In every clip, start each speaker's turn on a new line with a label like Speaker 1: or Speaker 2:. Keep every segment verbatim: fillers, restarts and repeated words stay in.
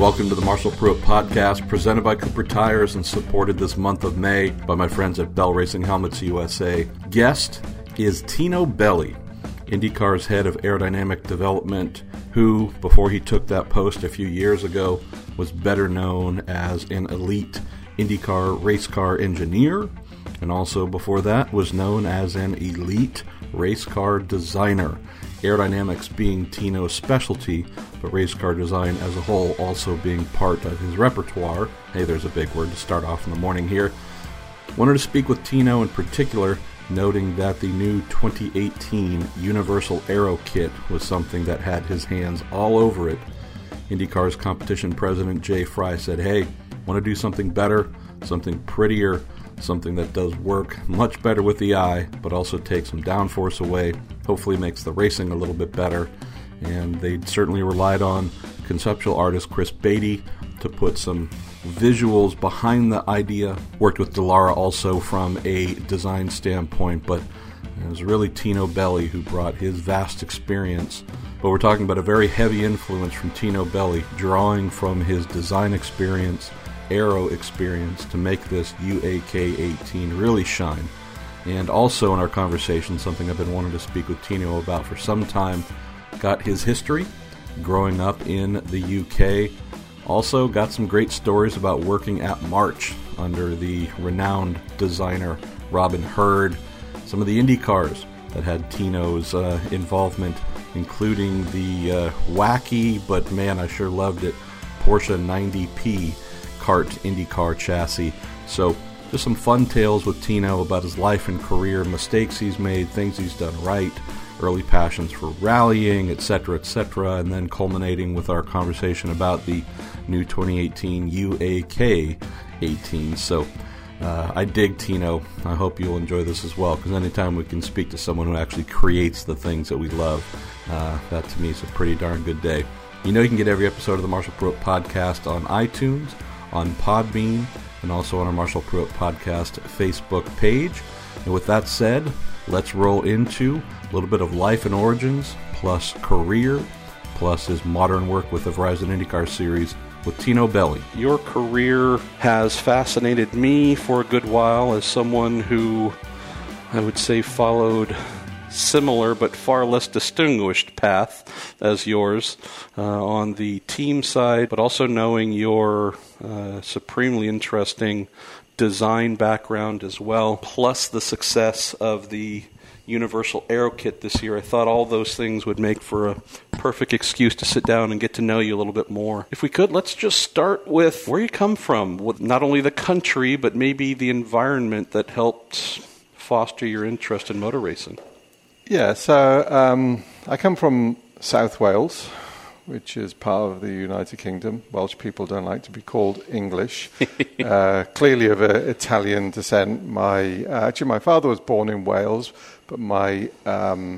Speaker 1: Welcome to the Marshall Pruett Podcast, presented by Cooper Tires and supported this month of May by my friends at Bell Racing Helmets U S A. Guest is Tino Belli, IndyCar's head of aerodynamic development, who, before he took that post a few years ago, was better known as an elite IndyCar race car engineer, and also before that was known as an elite race car designer. Aerodynamics being Tino's specialty, but race car design as a whole also being part of his repertoire. Hey, there's a big word to start off in the morning here. Wanted to speak with Tino in particular, noting that the new twenty eighteen Universal Aero Kit was something that had his hands all over it. IndyCar's competition president Jay Fry said, hey, want to do something better, something prettier, something that does work much better with the eye, but also takes some downforce away, hopefully makes the racing a little bit better. And they certainly relied on conceptual artist Chris Beatty to put some visuals behind the idea. Worked with Dallara also from a design standpoint, but it was really Tino Belli who brought his vast experience. But we're talking about a very heavy influence from Tino Belli, drawing from his design experience, aero experience, to make this U A K eighteen really shine. And also in our conversation, something I've been wanting to speak with Tino about for some time, got his history growing up in the U K. Also got some great stories about working at March under the renowned designer Robin Hurd. Some of the Indy cars that had Tino's uh, involvement, including the uh, wacky, but man, I sure loved it, Porsche ninety P kart IndyCar chassis. So just some fun tales with Tino about his life and career, mistakes he's made, things he's done right, early passions for rallying, et cetera, et cetera, and then culminating with our conversation about the new twenty eighteen U A K eighteen. So uh, I dig Tino. I hope you'll enjoy this as well, because anytime we can speak to someone who actually creates the things that we love, uh, that to me is a pretty darn good day. You know you can get every episode of the Marshall Pruett Podcast on iTunes, on Podbean, and also on our Marshall Pruett Podcast Facebook page. And with that said, let's roll into a little bit of life and origins, plus career, plus his modern work with the Verizon IndyCar Series with Tino Belli. Your career has fascinated me for a good while as someone who, I would say, followed similar but far less distinguished path as yours uh, on the team side, but also knowing your uh, supremely interesting design background as well, plus the success of the Universal Aero Kit this year. I thought all those things would make for a perfect excuse to sit down and get to know you a little bit more. If we could, let's just start with where you come from, with not only the country, but maybe the environment that helped foster your interest in motor racing.
Speaker 2: Yeah, so um, I come from South Wales, which is part of the United Kingdom. Welsh people don't like to be called English. uh, clearly of uh, Italian descent. My uh, actually, my father was born in Wales, but my um,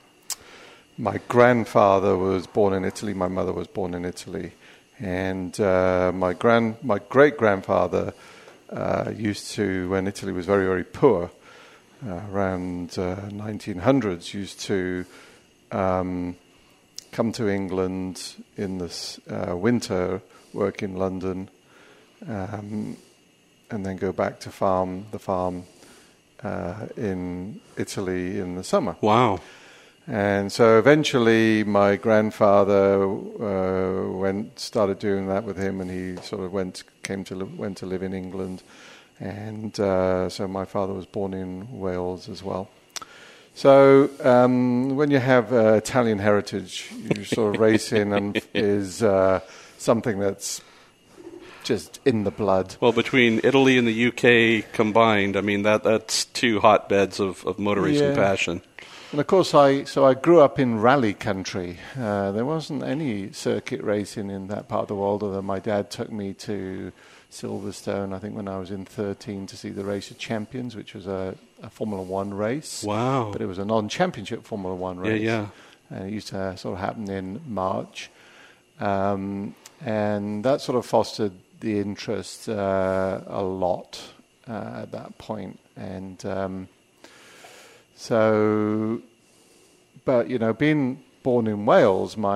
Speaker 2: my grandfather was born in Italy. My mother was born in Italy, and uh, my grand my great grandfather uh, used to, when Italy was very very poor, uh, around uh, nineteen hundreds, used to Um, come to England in the uh, winter, work in London, um, and then go back to farm the farm uh, in Italy in the summer.
Speaker 1: Wow.
Speaker 2: And so eventually my grandfather uh, went, started doing that with him, and he sort of went, came to, li- went to live in England. And uh, so my father was born in Wales as well. So um, when you have uh, Italian heritage, you sort of racing and is uh, something that's just in the blood.
Speaker 1: Well, between Italy and the U K combined, I mean that that's two hotbeds of, of motor racing
Speaker 2: Yeah.
Speaker 1: passion.
Speaker 2: And of course, I so I grew up in rally country. Uh, there wasn't any circuit racing in that part of the world, although my dad took me to Silverstone, I think when I was in thirteen, to see the Race of Champions, which was a, a Formula One race.
Speaker 1: Wow.
Speaker 2: But it was a non-championship Formula One race.
Speaker 1: Yeah, yeah.
Speaker 2: And it used to uh, sort of happen in March. Um, and that sort of fostered the interest uh, a lot uh, at that point. And um, so, but, you know, being born in Wales, my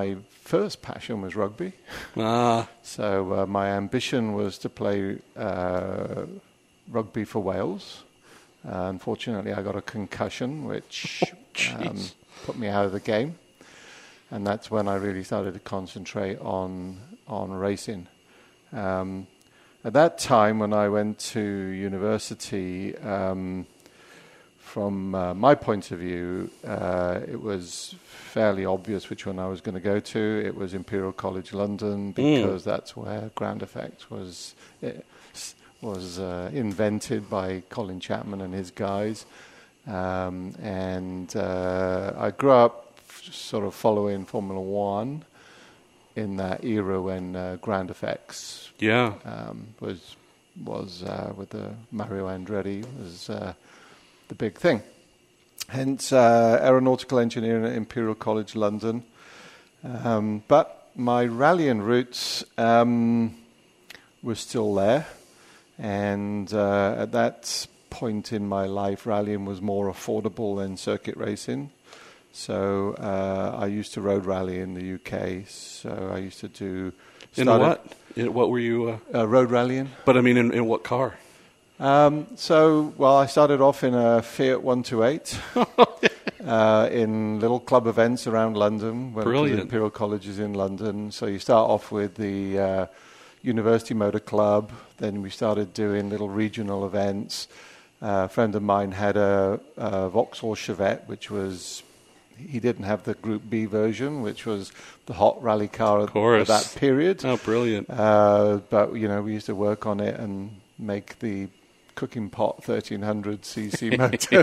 Speaker 2: first passion was rugby.
Speaker 1: Ah.
Speaker 2: So uh, my ambition was to play uh, rugby for Wales. Uh, unfortunately, I got a concussion, which
Speaker 1: oh,
Speaker 2: um, put me out of the game. And that's when I really started to concentrate on on racing. Um, at that time, when I went to university, um, from uh, my point of view, uh, it was fairly obvious which one I was going to go to. It was Imperial College London, because mm. that's where Ground Effect was it was uh, invented by Colin Chapman and his guys. Um, and uh, I grew up f- sort of following Formula One in that era when uh, Ground Effects
Speaker 1: yeah.
Speaker 2: um, was was uh, with the Mario Andretti was uh, the big thing. Hence uh, aeronautical engineering at Imperial College London. Um, but my rallying roots um, were still there, and uh, at that point in my life, rallying was more affordable than circuit racing. So uh, I used to road rally in the U K. So I used to do...
Speaker 1: In what? In what were you... Uh,
Speaker 2: uh, road rallying.
Speaker 1: But I mean, in, in what car?
Speaker 2: Um, so, well, I started off in a Fiat one twenty-eight uh, in little club events around London. Went
Speaker 1: Brilliant.
Speaker 2: to the Imperial Colleges in London. So you start off with the uh, University Motor Club. Then we started doing little regional events. Uh, a friend of mine had a, a Vauxhall Chevette, which was... He didn't have the Group B version, which was the hot rally car at, at that period.
Speaker 1: Oh, brilliant.
Speaker 2: Uh, but, you know, we used to work on it and make the cooking pot thirteen hundred c c motor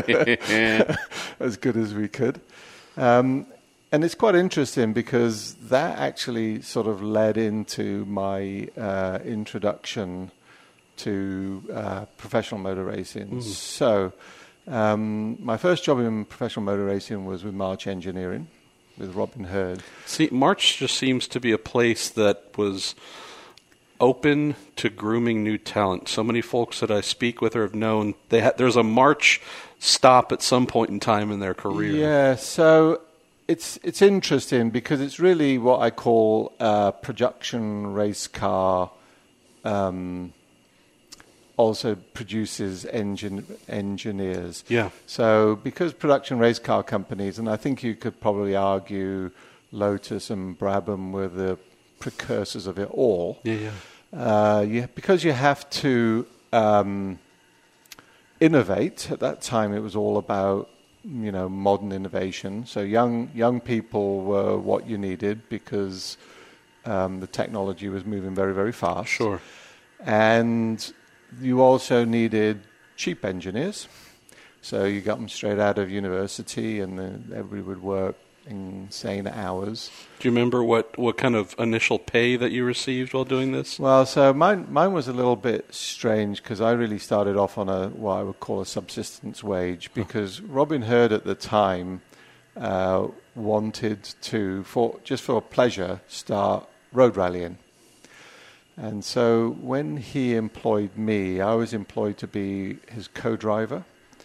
Speaker 2: as good as we could. Um, and it's quite interesting because that actually sort of led into my uh, introduction to uh, professional motor racing. Mm. So... Um, my first job in professional motor racing was with March Engineering, with Robin Herd.
Speaker 1: See, March just seems to be a place that was open to grooming new talent. So many folks that I speak with or have known, they ha- there's a March stop at some point in time in their career.
Speaker 2: Yeah, so it's it's interesting because it's really what I call a production race car. Um, also produces engine engineers.
Speaker 1: Yeah.
Speaker 2: So because production race car companies, and I think you could probably argue Lotus and Brabham were the precursors of it all.
Speaker 1: Yeah, yeah.
Speaker 2: Uh, you, because you have to um, innovate. At that time, it was all about, you know, modern innovation. So young young people were what you needed because um, the technology was moving very, very fast.
Speaker 1: Sure.
Speaker 2: And you also needed cheap engineers. So you got them straight out of university, and then everybody would work insane hours.
Speaker 1: Do you remember what, what kind of initial pay that you received while doing this?
Speaker 2: Well, so mine mine was a little bit strange because I really started off on a what I would call a subsistence wage, because oh. Robin Herd at the time uh, wanted to, for just for pleasure, start road rallying. And so when he employed me, I was employed to be his co-driver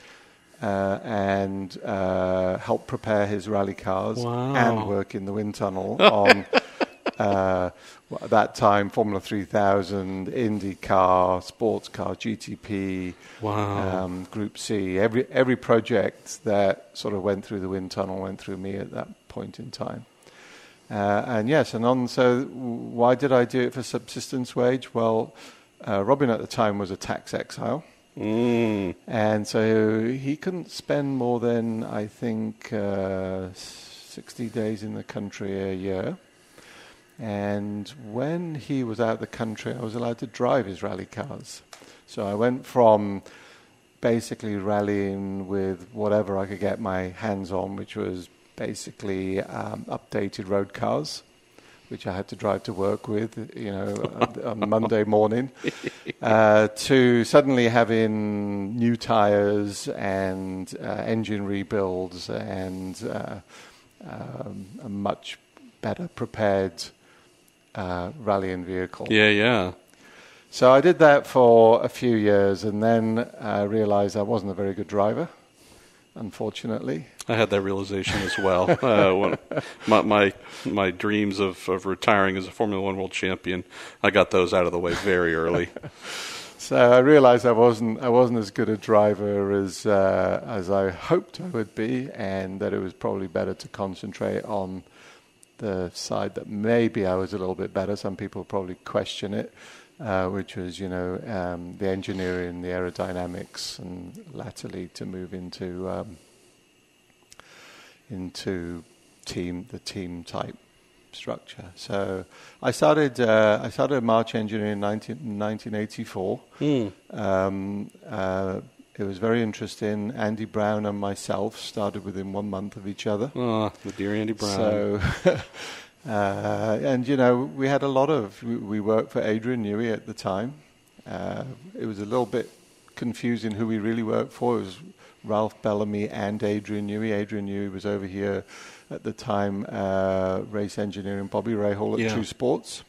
Speaker 2: uh, and uh, help prepare his rally cars
Speaker 1: wow.
Speaker 2: and work in the wind tunnel on, uh, at that time, Formula three thousand, IndyCar, sports car, G T P,
Speaker 1: wow.
Speaker 2: um, Group C. Every, every project that sort of went through the wind tunnel went through me at that point in time. Uh, and yes, and on, so why did I do it for subsistence wage? Well, uh, Robin at the time was a tax exile.
Speaker 1: Mm.
Speaker 2: And so he couldn't spend more than, I think, uh, sixty days in the country a year. And when he was out of the country, I was allowed to drive his rally cars. So I went from basically rallying with whatever I could get my hands on, which was basically um, updated road cars, which I had to drive to work with, you know, on Monday morning, uh, to suddenly having new tires and uh, engine rebuilds and uh, um, a much better prepared uh, rallying vehicle.
Speaker 1: Yeah, yeah.
Speaker 2: So I did that for a few years, and then I realized I wasn't a very good driver. unfortunately.
Speaker 1: I had that realization as well. uh, when my, my my dreams of, of retiring as a Formula One world champion, I got those out of the way very early.
Speaker 2: So I realized I wasn't I wasn't as good a driver as uh, as I hoped I would be, and that it was probably better to concentrate on the side that maybe I was a little bit better. Some people probably question it, uh, which was, you know, um, the engineering, the aerodynamics, and latterly to move into um, into team the team type structure. So I started uh, I started March engineering in nineteen eighty-four. Mm. Um, uh, it was very interesting. Andy Brown and myself started within one month of each other.
Speaker 1: Oh, the dear Andy Brown.
Speaker 2: So, uh, and you know, we had a lot of. We, we worked for Adrian Newey at the time. Uh, it was a little bit confusing who we really worked for. It was Ralph Bellamy and Adrian Newey. Adrian Newey was over here at the time, uh, race engineering Bobby Rahal at
Speaker 1: yeah.
Speaker 2: True Sports.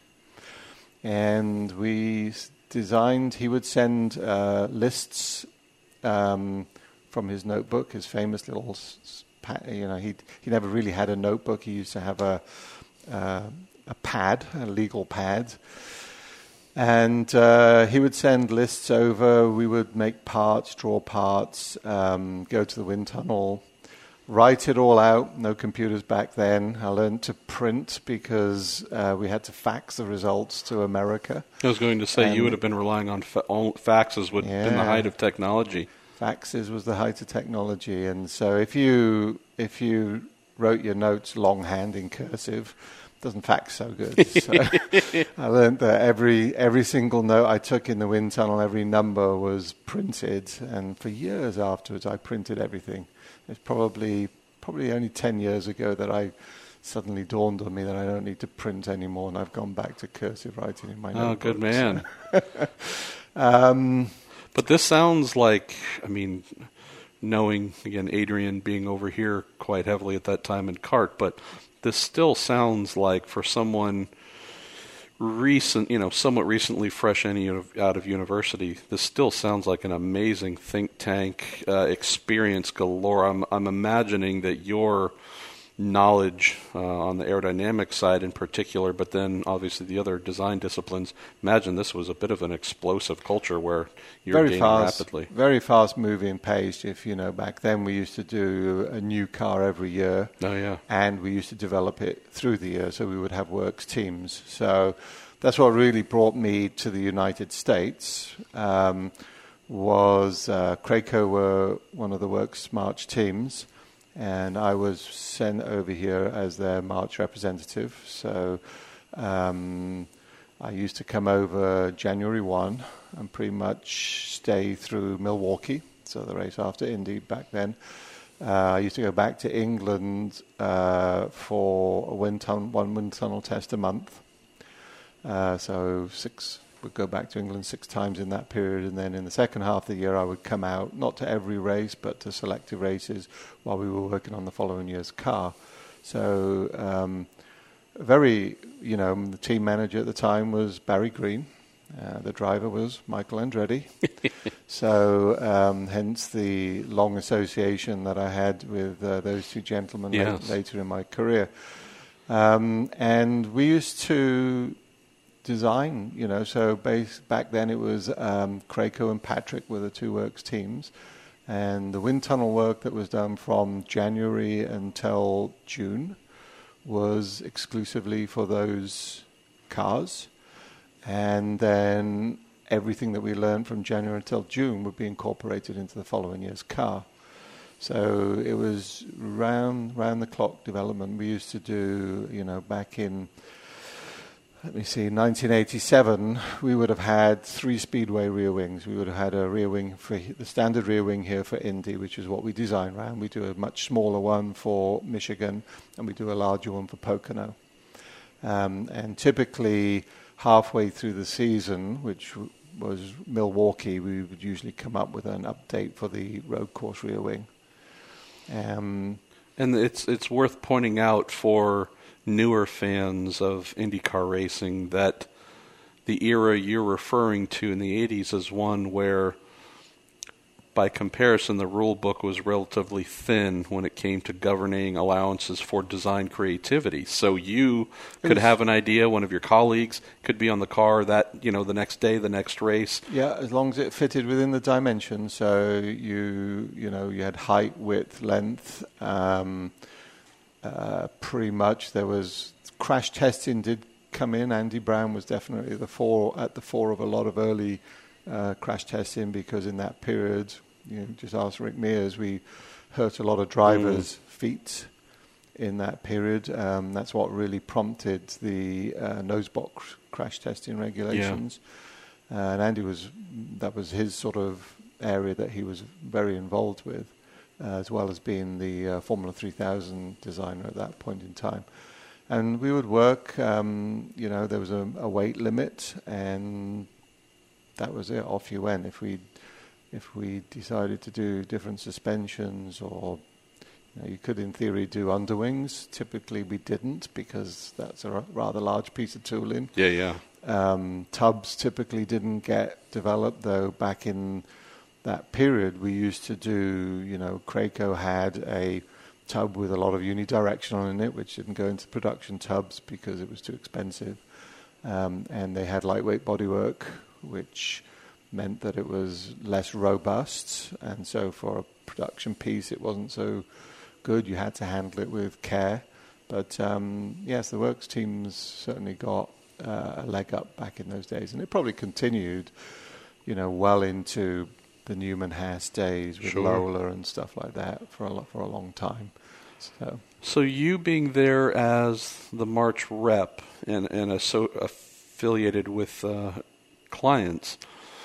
Speaker 2: And we designed, he would send uh, lists um, from his notebook, his famous little, you know, he he never really had a notebook. He used to have a, uh, a pad, a legal pad. And uh, he would send lists over. We would make parts, draw parts, um, go to the wind tunnel, write it all out. No computers back then. I learned to print because uh, we had to fax the results to America.
Speaker 1: I was going to say,
Speaker 2: and
Speaker 1: you would have been relying on fa- all faxes would have
Speaker 2: yeah,
Speaker 1: been the height of technology.
Speaker 2: Faxes was the height of technology. And so if you if you wrote your notes longhand in cursive, doesn't fax so good. So I learned that every every single note I took in the wind tunnel, every number was printed. And for years afterwards, I printed everything. It's probably probably only ten years ago that I suddenly dawned on me that I don't need to print anymore, and I've gone back to cursive writing in my notebook.
Speaker 1: Oh, good man.
Speaker 2: um,
Speaker 1: but this sounds like, I mean, knowing, again, Adrian being over here quite heavily at that time in CART, but this still sounds like for someone recent, you know, somewhat recently fresh any out of university, this still sounds like an amazing think tank uh, experience galore. I'm, I'm imagining that your knowledge uh, on the aerodynamic side in particular, but then obviously the other design disciplines, imagine this was a bit of an explosive culture where you're
Speaker 2: very
Speaker 1: gaining
Speaker 2: fast,
Speaker 1: rapidly.
Speaker 2: Very fast moving pace. If you know, back then we used to do a new car every year.
Speaker 1: Oh yeah.
Speaker 2: And we used to develop it through the year, so we would have works teams. So that's what really brought me to the United States. Um, was uh, Craco were one of the works March teams, and I was sent over here as their March representative. So um, I used to come over January first and pretty much stay through Milwaukee, so the race after Indy back then. Uh, I used to go back to England uh, for a wind tun- one wind tunnel test a month. Uh, so six would go back to England six times in that period, and then in the second half of the year I would come out, not to every race, but to selective races while we were working on the following year's car. So um, very, you know, the team manager at the time was Barry Green. Uh, the driver was Michael Andretti. So um, hence the long association that I had with uh, those two gentlemen
Speaker 1: yes.
Speaker 2: la- later in my career. Um, and we used to design, you know, so base, back then it was um, Craco and Patrick were the two works teams, and the wind tunnel work that was done from January until June was exclusively for those cars, and then everything that we learned from January until June would be incorporated into the following year's car. So it was round round the clock development. We used to do, you know, back in Let me see, nineteen eighty-seven, we would have had three Speedway rear wings. We would have had a rear wing for the standard rear wing here for Indy, which is what we design around. We do a much smaller one for Michigan, and we do a larger one for Pocono. Um, and typically, halfway through the season, which w- was Milwaukee, we would usually come up with an update for the road course rear wing. Um,
Speaker 1: and it's it's worth pointing out for newer fans of IndyCar racing that the era you're referring to in the eighties is one where by comparison, the rule book was relatively thin when it came to governing allowances for design creativity. So you could have an idea, one of your colleagues could be on the car that, you know, the next day, the next race.
Speaker 2: Yeah, as long as it fitted within the dimensions. So you, you know, you had height, width, length. Um, uh, pretty much there was crash testing did come in. Andy Brown was definitely the fore, at the fore of a lot of early Uh, crash testing, because in that period, you know, just ask Rick Mears, we hurt a lot of drivers' mm. feet in that period. Um, that's what really prompted the uh, nosebox crash testing regulations. Yeah. Uh, and Andy was, that was his sort of area that he was very involved with, uh, as well as being the uh, Formula three thousand designer at that point in time. And we would work, um, you know, there was a, a weight limit, and that was it. Off you went. If we, if we decided to do different suspensions, or you know, you could in theory do underwings. Typically, we didn't, because that's a r- rather large piece of tooling.
Speaker 1: Yeah, yeah.
Speaker 2: Um, tubs typically didn't get developed, though. Back in that period, we used to do. You know, Craco had a tub with a lot of unidirectional in it, which didn't go into production tubs because it was too expensive, um, and they had lightweight bodywork, which meant that it was less robust, and so for a production piece it wasn't so good. You had to handle it with care. But um, yes, the works teams certainly got uh, a leg up back in those days, and it probably continued, you know, well into the Newman Haas days with
Speaker 1: sure.
Speaker 2: Lola and stuff like that for a for a long time. So,
Speaker 1: so you being there as the March rep and and a so affiliated with Uh, clients,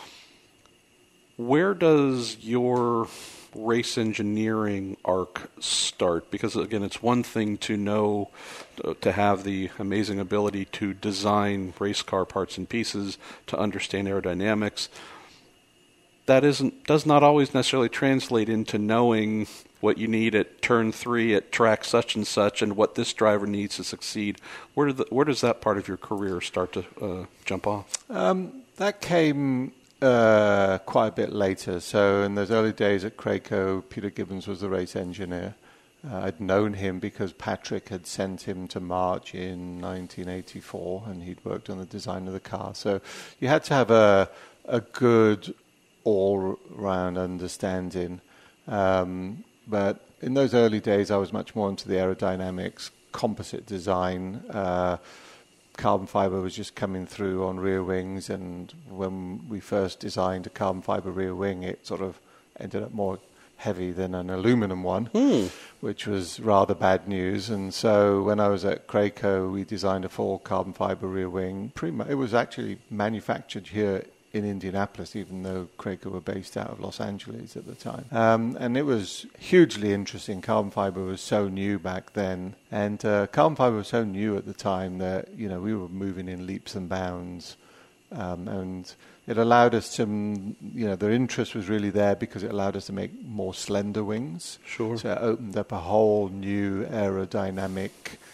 Speaker 1: where does your race engineering arc start? Because again, it's one thing to know, uh, to have the amazing ability to design race car parts and pieces, to understand aerodynamics. That isn't does not always necessarily translate into knowing what you need at turn three at track such and such, and what this driver needs to succeed. Where, do the, where does that part of your career start to uh, jump off?
Speaker 2: Um, that came uh, quite a bit later. So in those early days at Craco, Peter Gibbons was the race engineer. Uh, I'd known him because Patrick had sent him to March in nineteen eighty-four, and he'd worked on the design of the car. So you had to have a a good all-round understanding. Um, but in those early days, I was much more into the aerodynamics, composite design. Uh, carbon fiber was just coming through on rear wings, and when we first designed a carbon fiber rear wing, it sort of ended up more heavy than an aluminum one, mm. which was rather bad news. And so when I was at Craco, we designed a full carbon fiber rear wing. Pretty much, it was actually manufactured here in Indianapolis, even though Craco were based out of Los Angeles at the time. Um, and it was hugely interesting. Carbon fiber was so new back then. And uh, carbon fiber was so new at the time that, you know, we were moving in leaps and bounds. Um, and it allowed us to, you know, the interest was really there because it allowed us to make more slender wings.
Speaker 1: Sure.
Speaker 2: So it opened up a whole new aerodynamic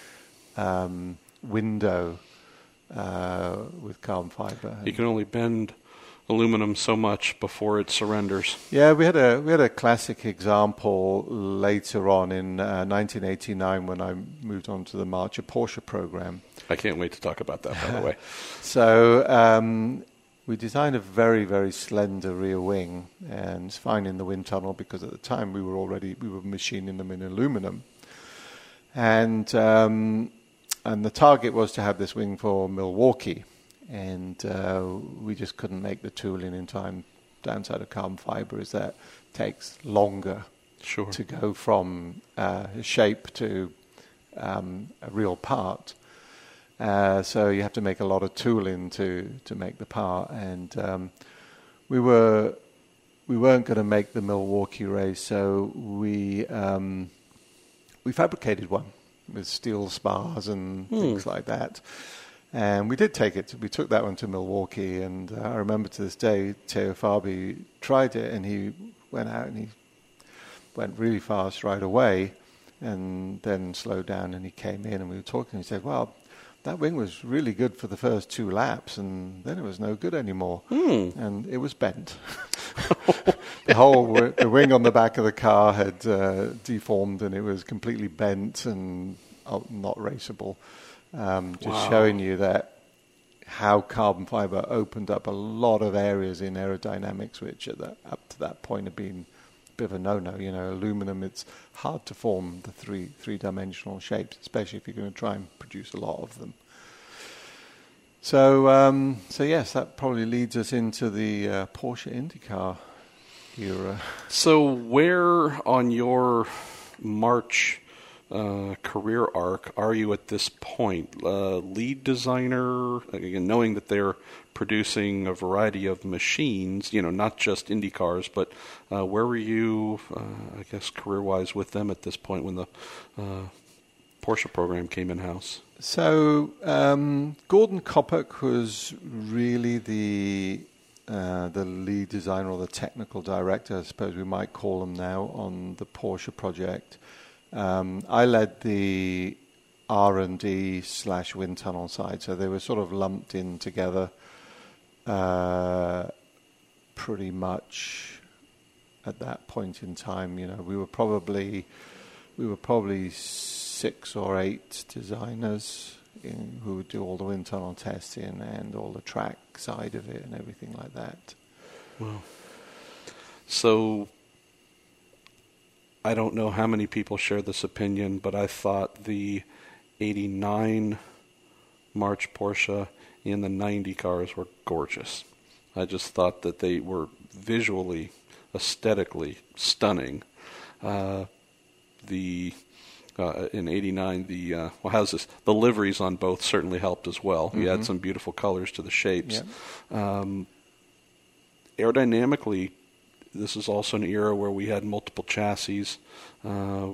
Speaker 2: um, window uh, with carbon fiber.
Speaker 1: You can only bend aluminum so much before it surrenders.
Speaker 2: Yeah, we had a we had a classic example later on in uh, nineteen eighty-nine when I moved on to the March, a Porsche program.
Speaker 1: I can't wait to talk about that, by the way.
Speaker 2: So um, we designed a very, very slender rear wing, and it's fine in the wind tunnel because at the time we were already we were machining them in aluminum, and um, and the target was to have this wing for Milwaukee. And uh, we just couldn't make the tooling in time. Downside of carbon fiber is that it takes longer
Speaker 1: sure.
Speaker 2: to go from uh, shape to um, a real part. Uh, so you have to make a lot of tooling to, to make the part. And um, we were we weren't going to make the Milwaukee race, so we um, we fabricated one with steel spars and hmm. things like that. And we did take it. To, we took that one to Milwaukee, and uh, I remember to this day, Teo Fabi tried it, and he went out and he went really fast right away, and then slowed down, and he came in, and we were talking, and he said, well, that wing was really good for the first two laps, and then it was no good anymore. Mm. And it was bent. the whole w- the wing on the back of the car had uh, deformed, and it was completely bent and uh, not raceable. Um, just
Speaker 1: Wow.
Speaker 2: showing you that how carbon fiber opened up a lot of areas in aerodynamics, which at that, up to that point have been a bit of a no-no. You know, aluminum, it's hard to form the three three-dimensional shapes, especially if you're going to try and produce a lot of them. So, um, so yes, that probably leads us into the uh, Porsche IndyCar era.
Speaker 1: So where on your March uh, career arc are you at this point? Uh, lead designer, again, knowing that they're producing a variety of machines, you know, not just Indy cars, but uh, where were you, uh, I guess, career-wise with them at this point when the uh, Porsche program came in-house?
Speaker 2: So um, Gordon Kopeck was really the uh, the lead designer or the technical director, I suppose we might call him now, on the Porsche project. Um, I led the R and D slash wind tunnel side, so they were sort of lumped in together uh, pretty much at that point in time. You know, we were probably we were probably six or eight designers in, who would do all the wind tunnel testing and all the track side of it and everything like that.
Speaker 1: Wow. So I don't know how many people share this opinion, but I thought the eighty-nine March Porsche and the ninety cars were gorgeous. I just thought that they were visually, aesthetically stunning. Uh, the uh, in eighty-nine, the uh, well, how's this? The liveries on both certainly helped as well. Mm-hmm. You had some beautiful colors to the shapes. Yeah. Um, aerodynamically, this is also an era where we had multiple chassis. Uh,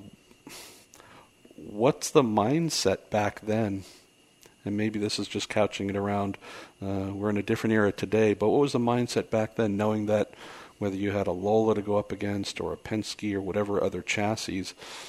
Speaker 1: what's the mindset back then? And maybe this is just couching it around, uh, we're in a different era today, but what was the mindset back then, knowing that whether you had a Lola to go up against or a Penske or whatever other chassis,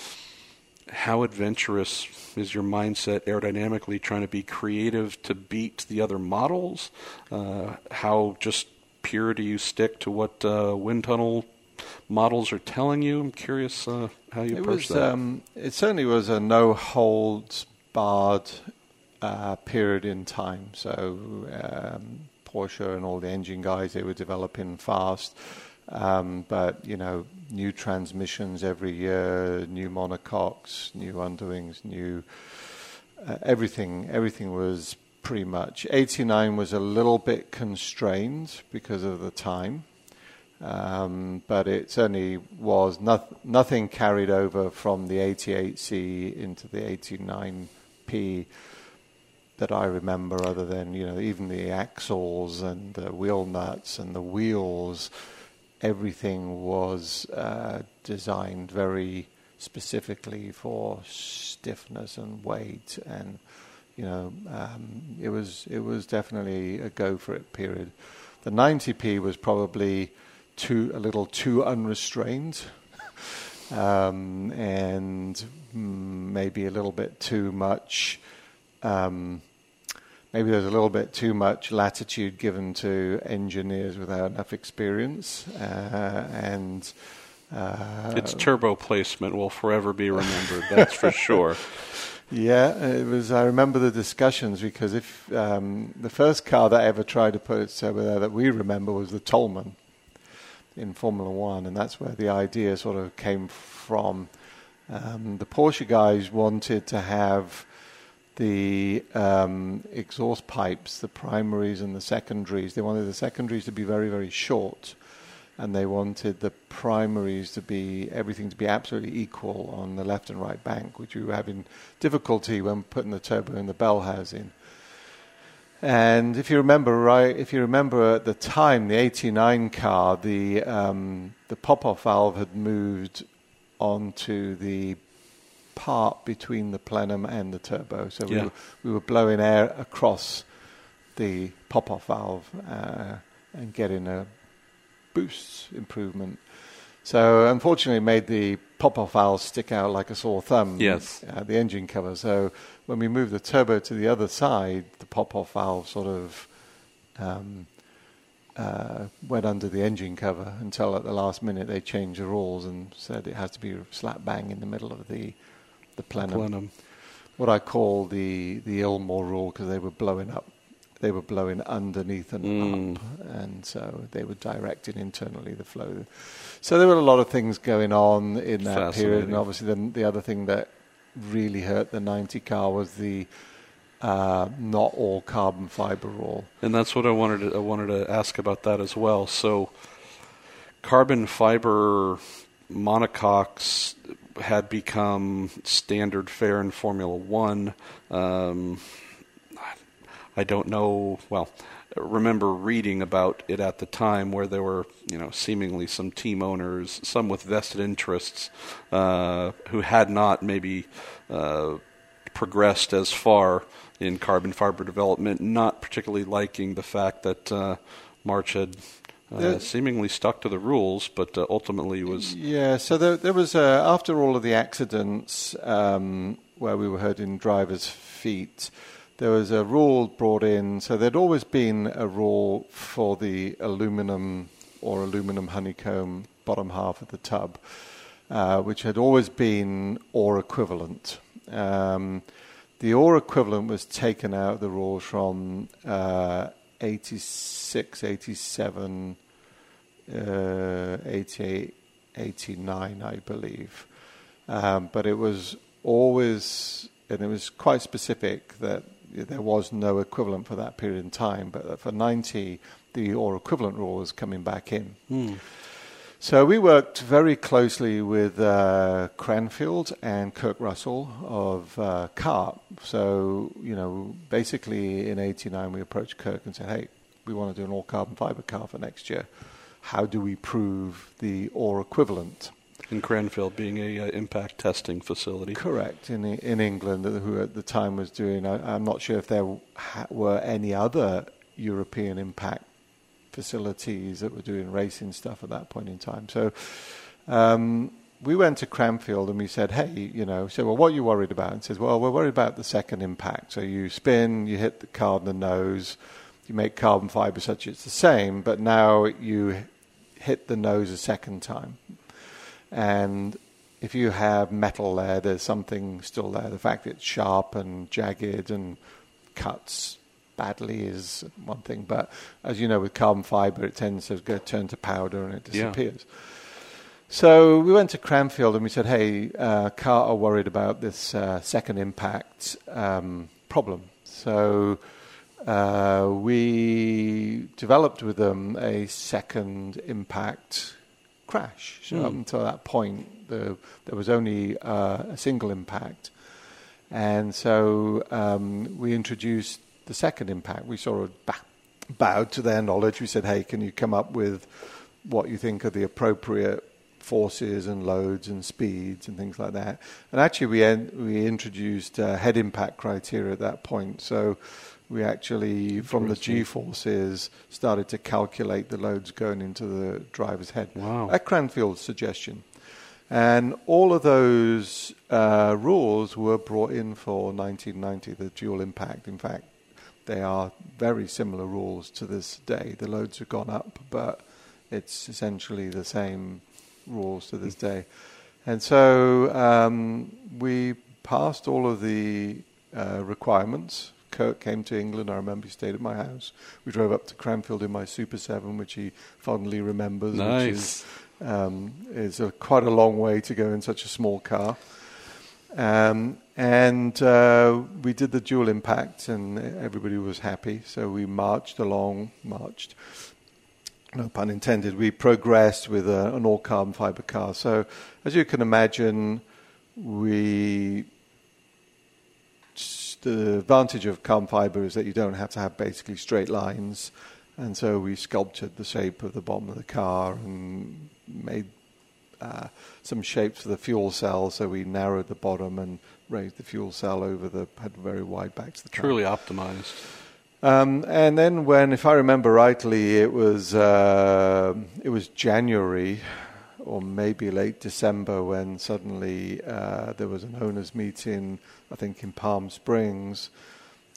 Speaker 1: how adventurous is your mindset aerodynamically, trying to be creative to beat the other models? Uh, how just pure do you stick to what uh, wind tunnel models are telling you? I'm curious uh, how you
Speaker 2: it
Speaker 1: approach
Speaker 2: was,
Speaker 1: that.
Speaker 2: Um, it certainly was a no-holds-barred uh, period in time. So um, Porsche and all the engine guys, they were developing fast. Um, but, you know, new transmissions every year, new monocoques, new underwings, new uh, everything. Everything was pretty much. eighty-nine was a little bit constrained because of the time. Um, but it certainly was not, nothing carried over from the eighty-eight C into the eighty-nine P that I remember, other than, you know, even the axles and the wheel nuts and the wheels. Everything was uh, designed very specifically for stiffness and weight, and you know, um, it was it was definitely a go for it period. The ninety P was probably too a little too unrestrained, um, and maybe a little bit too much. Um, Maybe there's a little bit too much latitude given to engineers without enough experience, uh, and uh,
Speaker 1: its turbo placement will forever be remembered. That's for sure.
Speaker 2: Yeah, it was. I remember the discussions, because if um, the first car that ever tried to put its turbo there that we remember was the Toleman in Formula One, and that's where the idea sort of came from. Um, the Porsche guys wanted to have the um, exhaust pipes, the primaries and the secondaries. They wanted the secondaries to be very, very short, and they wanted the primaries to be, everything to be absolutely equal on the left and right bank, which we were having difficulty when putting the turbo in the bell housing. And if you remember, right, if you remember at the time, the eighty-nine car, the um, the pop-off valve had moved onto the part between the plenum and the turbo, so we,
Speaker 1: yeah.
Speaker 2: were, we were blowing air across the pop-off valve uh, and getting a boost improvement. So unfortunately it made the pop-off valve stick out like a sore thumb,
Speaker 1: yes.
Speaker 2: uh, the engine cover. So when we moved the turbo to the other side, the pop-off valve sort of um, uh, went under the engine cover until at the last minute they changed the rules and said it has to be slap bang in the middle of the the plenum.
Speaker 1: Plenum.
Speaker 2: What I call the the Ilmore rule, because they were blowing up, they were blowing underneath and
Speaker 1: Mm.
Speaker 2: up, and so they were directing internally the flow. So there were a lot of things going on in that period, and obviously then the other thing that really hurt the ninety car was the uh, not all carbon fiber rule.
Speaker 1: And that's what I wanted to, I wanted to ask about that as well. So carbon fiber monocoques had become standard fare in Formula One. Um, I don't know, well, I remember reading about it at the time where there were, you know, seemingly some team owners, some with vested interests, uh, who had not maybe uh, progressed as far in carbon fiber development, not particularly liking the fact that uh, March had uh, seemingly stuck to the rules, but uh, ultimately was...
Speaker 2: Yeah, so there, there was, uh, after all of the accidents um, where we were hurting drivers' feet, there was a rule brought in. So there'd always been a rule for the aluminum or aluminum honeycomb bottom half of the tub, uh, which had always been ore equivalent. Um, the ore equivalent was taken out of the rules from uh, eighty-six, eighty-seven, uh, eighty-eight, eighty-nine, I believe. Um, but it was always, and it was quite specific that there was no equivalent for that period in time, but for ninety, the ore equivalent rule was coming back in.
Speaker 1: Hmm.
Speaker 2: So we worked very closely with uh, Cranfield and Kirk Russell of uh, CART. So, you know, basically in eighty-nine we approached Kirk and said, hey, we want to do an all-carbon fiber car for next year. How do we prove the ore equivalent?
Speaker 1: In Cranfield being a uh, impact testing facility.
Speaker 2: Correct, in in England, who at the time was doing, I, I'm not sure if there ha- were any other European impact facilities that were doing racing stuff at that point in time. So um, we went to Cranfield and we said, hey, you know, so well, what are you worried about? And says, well, we're worried about the second impact. So you spin, you hit the car in the nose, you make carbon fiber such it's the same, but now you hit the nose a second time. And if you have metal there, there's something still there. The fact that it's sharp and jagged and cuts badly is one thing. But as you know, with carbon fiber, it tends to go, turn to powder and it disappears. Yeah. So we went to Cranfield and we said, hey, uh, CART are worried about this uh, second impact um, problem. So uh, we developed with them a second impact crash. So mm. up until that point, the, there was only uh, a single impact. And so um, we introduced the second impact. We sort of ba- bowed to their knowledge. We said, hey, can you come up with what you think are the appropriate forces and loads and speeds and things like that? And actually, we en- we introduced uh, head impact criteria at that point. So we actually, from the G-forces, started to calculate the loads going into the driver's head.
Speaker 1: Wow.
Speaker 2: At Cranfield's suggestion. And all of those uh, rules were brought in for nineteen ninety, the dual impact. In fact, they are very similar rules to this day. The loads have gone up, but it's essentially the same rules to this day. And so um, we passed all of the uh, requirements. Kirk came to England. I remember he stayed at my house. We drove up to Cranfield in my Super seven, which he fondly remembers.
Speaker 1: Nice.
Speaker 2: Which is, um, is a, quite a long way to go in such a small car. Um, and uh, we did the dual impact, and everybody was happy. So we marched along, marched, no pun intended. We progressed with a, an all-carbon fiber car. So as you can imagine, we... The advantage of carbon fiber is that you don't have to have basically straight lines. And so we sculptured the shape of the bottom of the car and made uh, some shapes for the fuel cell. So we narrowed the bottom and raised the fuel cell over the, had very wide backs of the car.
Speaker 1: Truly optimized.
Speaker 2: Um, and then when, if I remember rightly, it was uh, it was January or maybe late December when suddenly uh, there was an owners' meeting, I think in Palm Springs,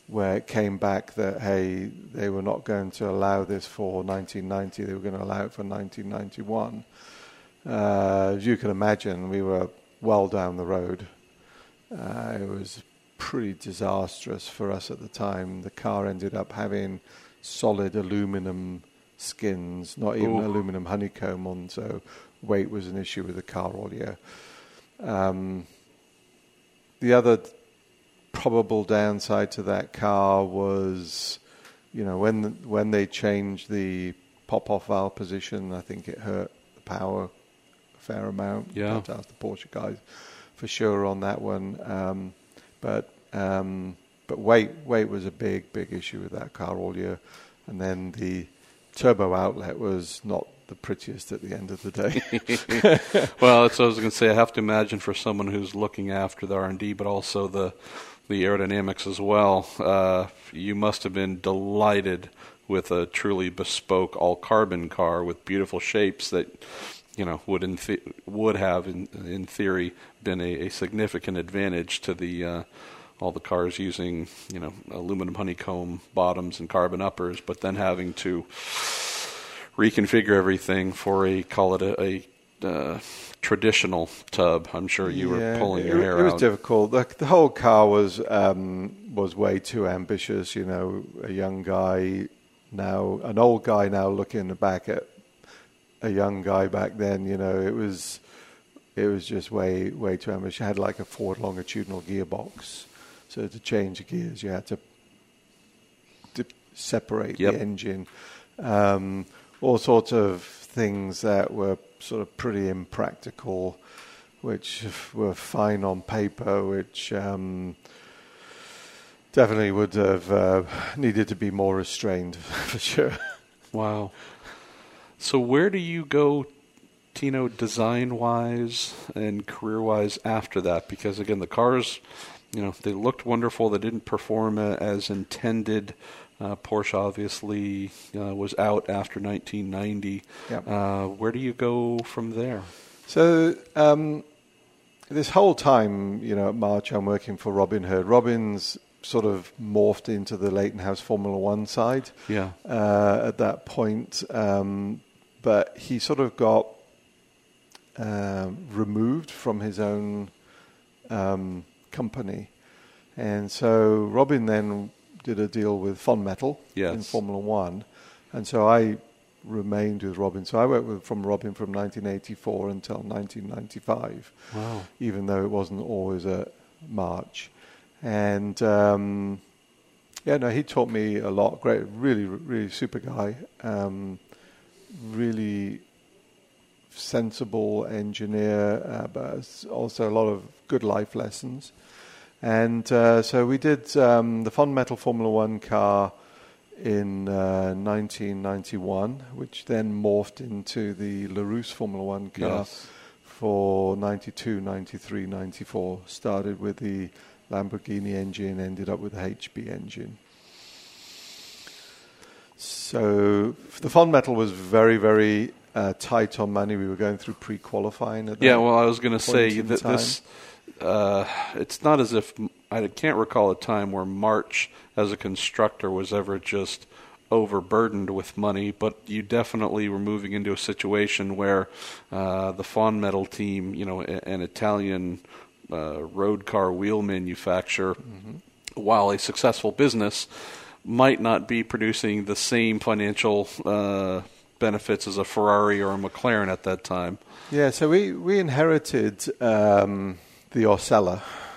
Speaker 2: where it came back that, hey, they were not going to allow this for nineteen ninety, they were going to allow it for nineteen ninety-one. Uh, as you can imagine, we were well down the road. Uh, it was pretty disastrous for us at the time. The car ended up having solid aluminum skins, not even Ooh. aluminum honeycomb on, so weight was an issue with the car audio. Um, the other probable downside to that car was, you know, when when they changed the pop-off valve position, I think it hurt the power a fair amount.
Speaker 1: Yeah.
Speaker 2: I have to ask the Porsche guys for sure on that one. Um, but um, but weight weight was a big big issue with that car all year, and then the turbo outlet was not the prettiest at the end of the day.
Speaker 1: Well, that's what I was going to say. I have to imagine for someone who's looking after the R and D, but also the the aerodynamics as well, uh, you must have been delighted with a truly bespoke all-carbon car with beautiful shapes that, you know, would in th- would have in in theory been a, a significant advantage to the uh, all the cars using, you know, aluminum honeycomb bottoms and carbon uppers, but then having to reconfigure everything for a, call it a, a uh, traditional tub. I'm sure you yeah, were pulling your
Speaker 2: it,
Speaker 1: hair out.
Speaker 2: It was out. difficult. The, the whole car was um, was way too ambitious. You know, a young guy now, an old guy now looking back at a young guy back then. You know, it was it was just way way too ambitious. You had like a Ford longitudinal gearbox, so to change the gears, you had to, to separate yep. the engine. Um, all sorts of things that were sort of pretty impractical, which were fine on paper, which um, definitely would have uh, needed to be more restrained, for sure.
Speaker 1: Wow. So where do you go, Tino, design-wise and career-wise after that? Because, again, the cars, you know, they looked wonderful. They didn't perform uh, as intended. Uh, Porsche obviously uh, was out after nineteen ninety. Yep. Uh, where do you go from there?
Speaker 2: So um, this whole time, you know, at March, I'm working for Robin Herd. Robin's sort of morphed into the Leighton House Formula One side.
Speaker 1: Yeah.
Speaker 2: Uh, at that point, um, but he sort of got um, removed from his own um, company, and so Robin then did a deal with Fon Metal yes. in Formula One, and so I remained with Robin. So I worked with from Robin from nineteen eighty-four until nineteen ninety-five.
Speaker 1: Wow!
Speaker 2: Even though it wasn't always at March, and um, yeah, no, he taught me a lot. Great, really, really super guy. Um, really sensible engineer, uh, but also a lot of good life lessons. And uh, so we did um, the Fon Metal Formula One car in uh, nineteen ninety-one, which then morphed into the LaRousse Formula One car yes. for ninety-two, ninety-three, ninety-four. Started with the Lamborghini engine, ended up with the H B engine. So the Fon Metal was very, very uh, tight on money. We were going through pre-qualifying at that
Speaker 1: Yeah, well, I was going to say that time. this... Uh, it's not as if I can't recall a time where March as a constructor was ever just overburdened with money, but you definitely were moving into a situation where uh, the Fon Metal team, you know, an Italian uh, road car wheel manufacturer, mm-hmm. while a successful business, might not be producing the same financial uh, benefits as a Ferrari or a McLaren at that time.
Speaker 2: Yeah, so we, we inherited... Um the Orsella.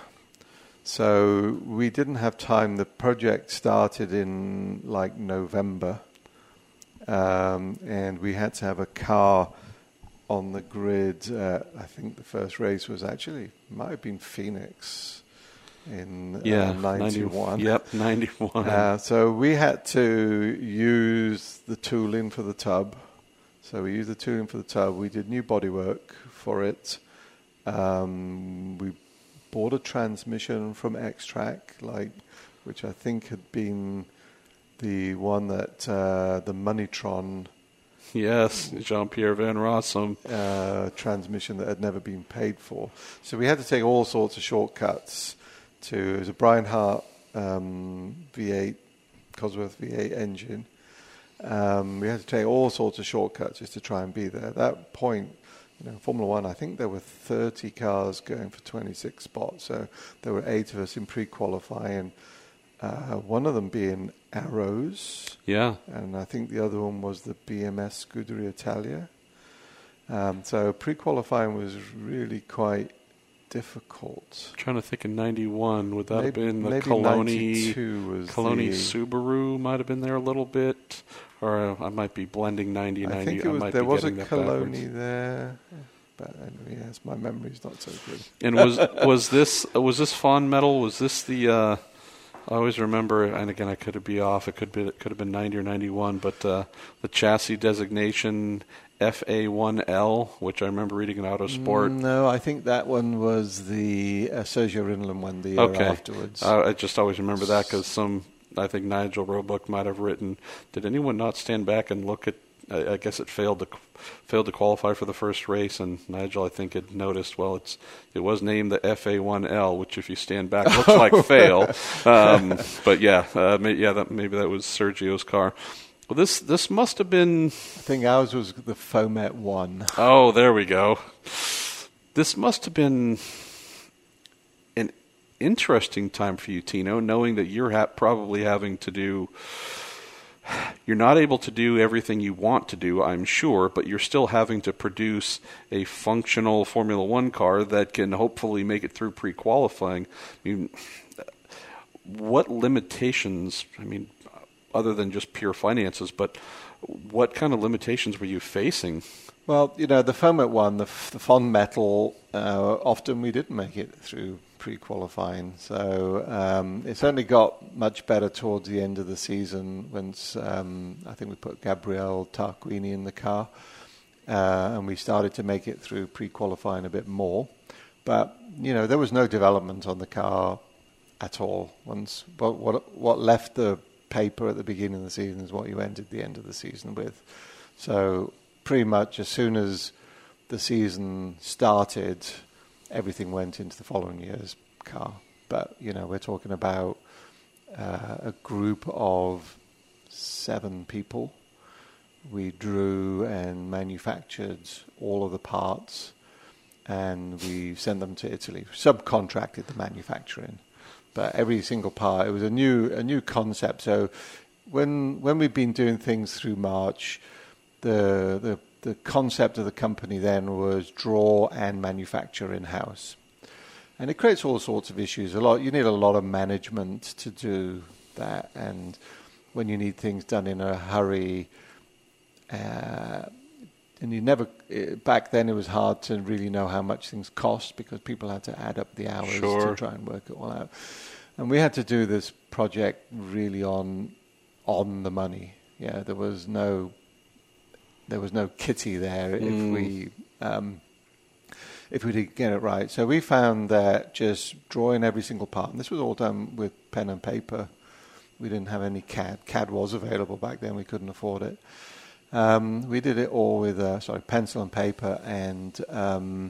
Speaker 2: So we didn't have time. The project started in like November, um, and we had to have a car on the grid. Uh, I think the first race was actually, might have been Phoenix in
Speaker 1: yeah,
Speaker 2: uh, ninety-one.
Speaker 1: ninety, yep, ninety-one.
Speaker 2: Uh, so we had to use the tooling for the tub. So we used the tooling for the tub. We did new bodywork for it. Um, we bought a transmission from X-Track, like, which I think had been the one that uh, the Moneytron.
Speaker 1: Yes, Jean-Pierre Van Rossum.
Speaker 2: Uh, transmission that had never been paid for. So we had to take all sorts of shortcuts to, it was a Brian Hart um, V eight, Cosworth V eight engine. Um, we had to take all sorts of shortcuts just to try and be there. At that point, you know, Formula One, I think there were thirty cars going for twenty-six spots. So there were eight of us in pre-qualifying, uh, one of them being Arrows.
Speaker 1: Yeah.
Speaker 2: And I think the other one was the B M S Scuderia Italia. Um, so pre-qualifying was really quite difficult.
Speaker 1: I'm trying to think in ninety-one, would that
Speaker 2: maybe,
Speaker 1: have been the
Speaker 2: maybe
Speaker 1: Coloni,
Speaker 2: was
Speaker 1: Coloni
Speaker 2: the,
Speaker 1: Subaru might have been there a little bit, or I might be blending ninety and
Speaker 2: I
Speaker 1: ninety.
Speaker 2: think it was,
Speaker 1: I might
Speaker 2: there
Speaker 1: be
Speaker 2: was a
Speaker 1: getting
Speaker 2: Coloni there, but anyway, yes, my memory's not so good.
Speaker 1: And was was this was this Fawn Metal? Was this the? Uh, I always remember, and again, I could be off. It could be it could have been ninety or ninety-one, but uh, the chassis designation F A one L, which I remember reading in Autosport.
Speaker 2: No, I think that one was the uh, Sergio Rinlin one the year
Speaker 1: okay.
Speaker 2: afterwards.
Speaker 1: Uh, I just always remember that because some, I think Nigel Roebuck might have written, did anyone not stand back and look at, I, I guess it failed to failed to qualify for the first race, and Nigel, I think, had noticed, well, it's it was named the F A one L, which if you stand back looks like fail. Um, but yeah, uh, may, yeah, that, maybe that was Sergio's car. Well, this this must have been...
Speaker 2: I think ours was the Fomet one.
Speaker 1: Oh, there we go. This must have been an interesting time for you, Tino, knowing that you're ha- probably having to do... You're not able to do everything you want to do, I'm sure, but you're still having to produce a functional Formula One car that can hopefully make it through pre-qualifying. I mean, what limitations... I mean... other than just pure finances, but what kind of limitations were you facing?
Speaker 2: Well, you know, the Fomet one, the, the Fond Metal, uh, often we didn't make it through pre-qualifying. So um, it certainly got much better towards the end of the season once um, I think we put Gabriele Tarquini in the car, uh, and we started to make it through pre-qualifying a bit more. But, you know, there was no development on the car at all. Once, but what what left the paper at the beginning of the season is what you ended the end of the season with. So pretty much as soon as the season started, everything went into the following year's car. But, you know, we're talking about uh, a group of seven people. We drew and manufactured all of the parts, and we sent them to Italy, subcontracted the manufacturing. But every single part, it was a new a new concept. So when when we've been doing things through March, the the the concept of the company then was draw and manufacture in-house. And it creates all sorts of issues. A lot you need a lot of management to do that, and when you need things done in a hurry, uh, and you never back then it was hard to really know how much things cost because people had to add up the hours
Speaker 1: sure.
Speaker 2: to try and work it all out. And we had to do this project really on on the money. Yeah, there was no there was no kitty there mm. if we um, if we didn't get it right. So we found that just drawing every single part, and this was all done with pen and paper. We didn't have any C A D. C A D was available back then. We couldn't afford it. Um, we did it all with uh, sorry pencil and paper, and um,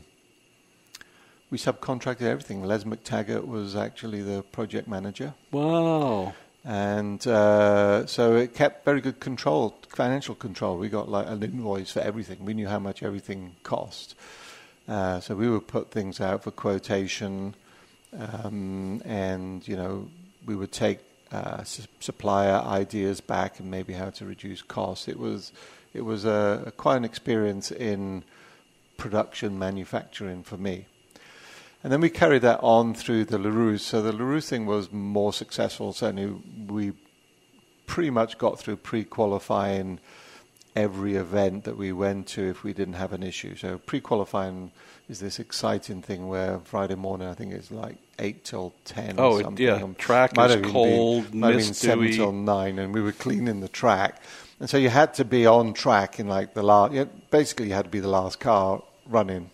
Speaker 2: we subcontracted everything. Les McTaggart was actually the project manager.
Speaker 1: Wow.
Speaker 2: And uh, so it kept very good control, financial control. We got like an invoice for everything. We knew how much everything cost. Uh, so we would put things out for quotation, um, and, you know, we would take uh, su- supplier ideas back and maybe how to reduce costs. It was it was a, a quite an experience in production manufacturing for me. And then we carried that on through the LaRue. So the LaRue thing was more successful. Certainly we pretty much got through pre-qualifying every event that we went to if we didn't have an issue. So pre-qualifying is this exciting thing where Friday morning, I think it's like eight till ten
Speaker 1: oh,
Speaker 2: or something.
Speaker 1: yeah, track
Speaker 2: might
Speaker 1: is cold,
Speaker 2: been, might
Speaker 1: mist,
Speaker 2: have been seven
Speaker 1: dewy.
Speaker 2: till nine, and we were cleaning the track. And so you had to be on track in like the last, you know, basically you had to be the last car running.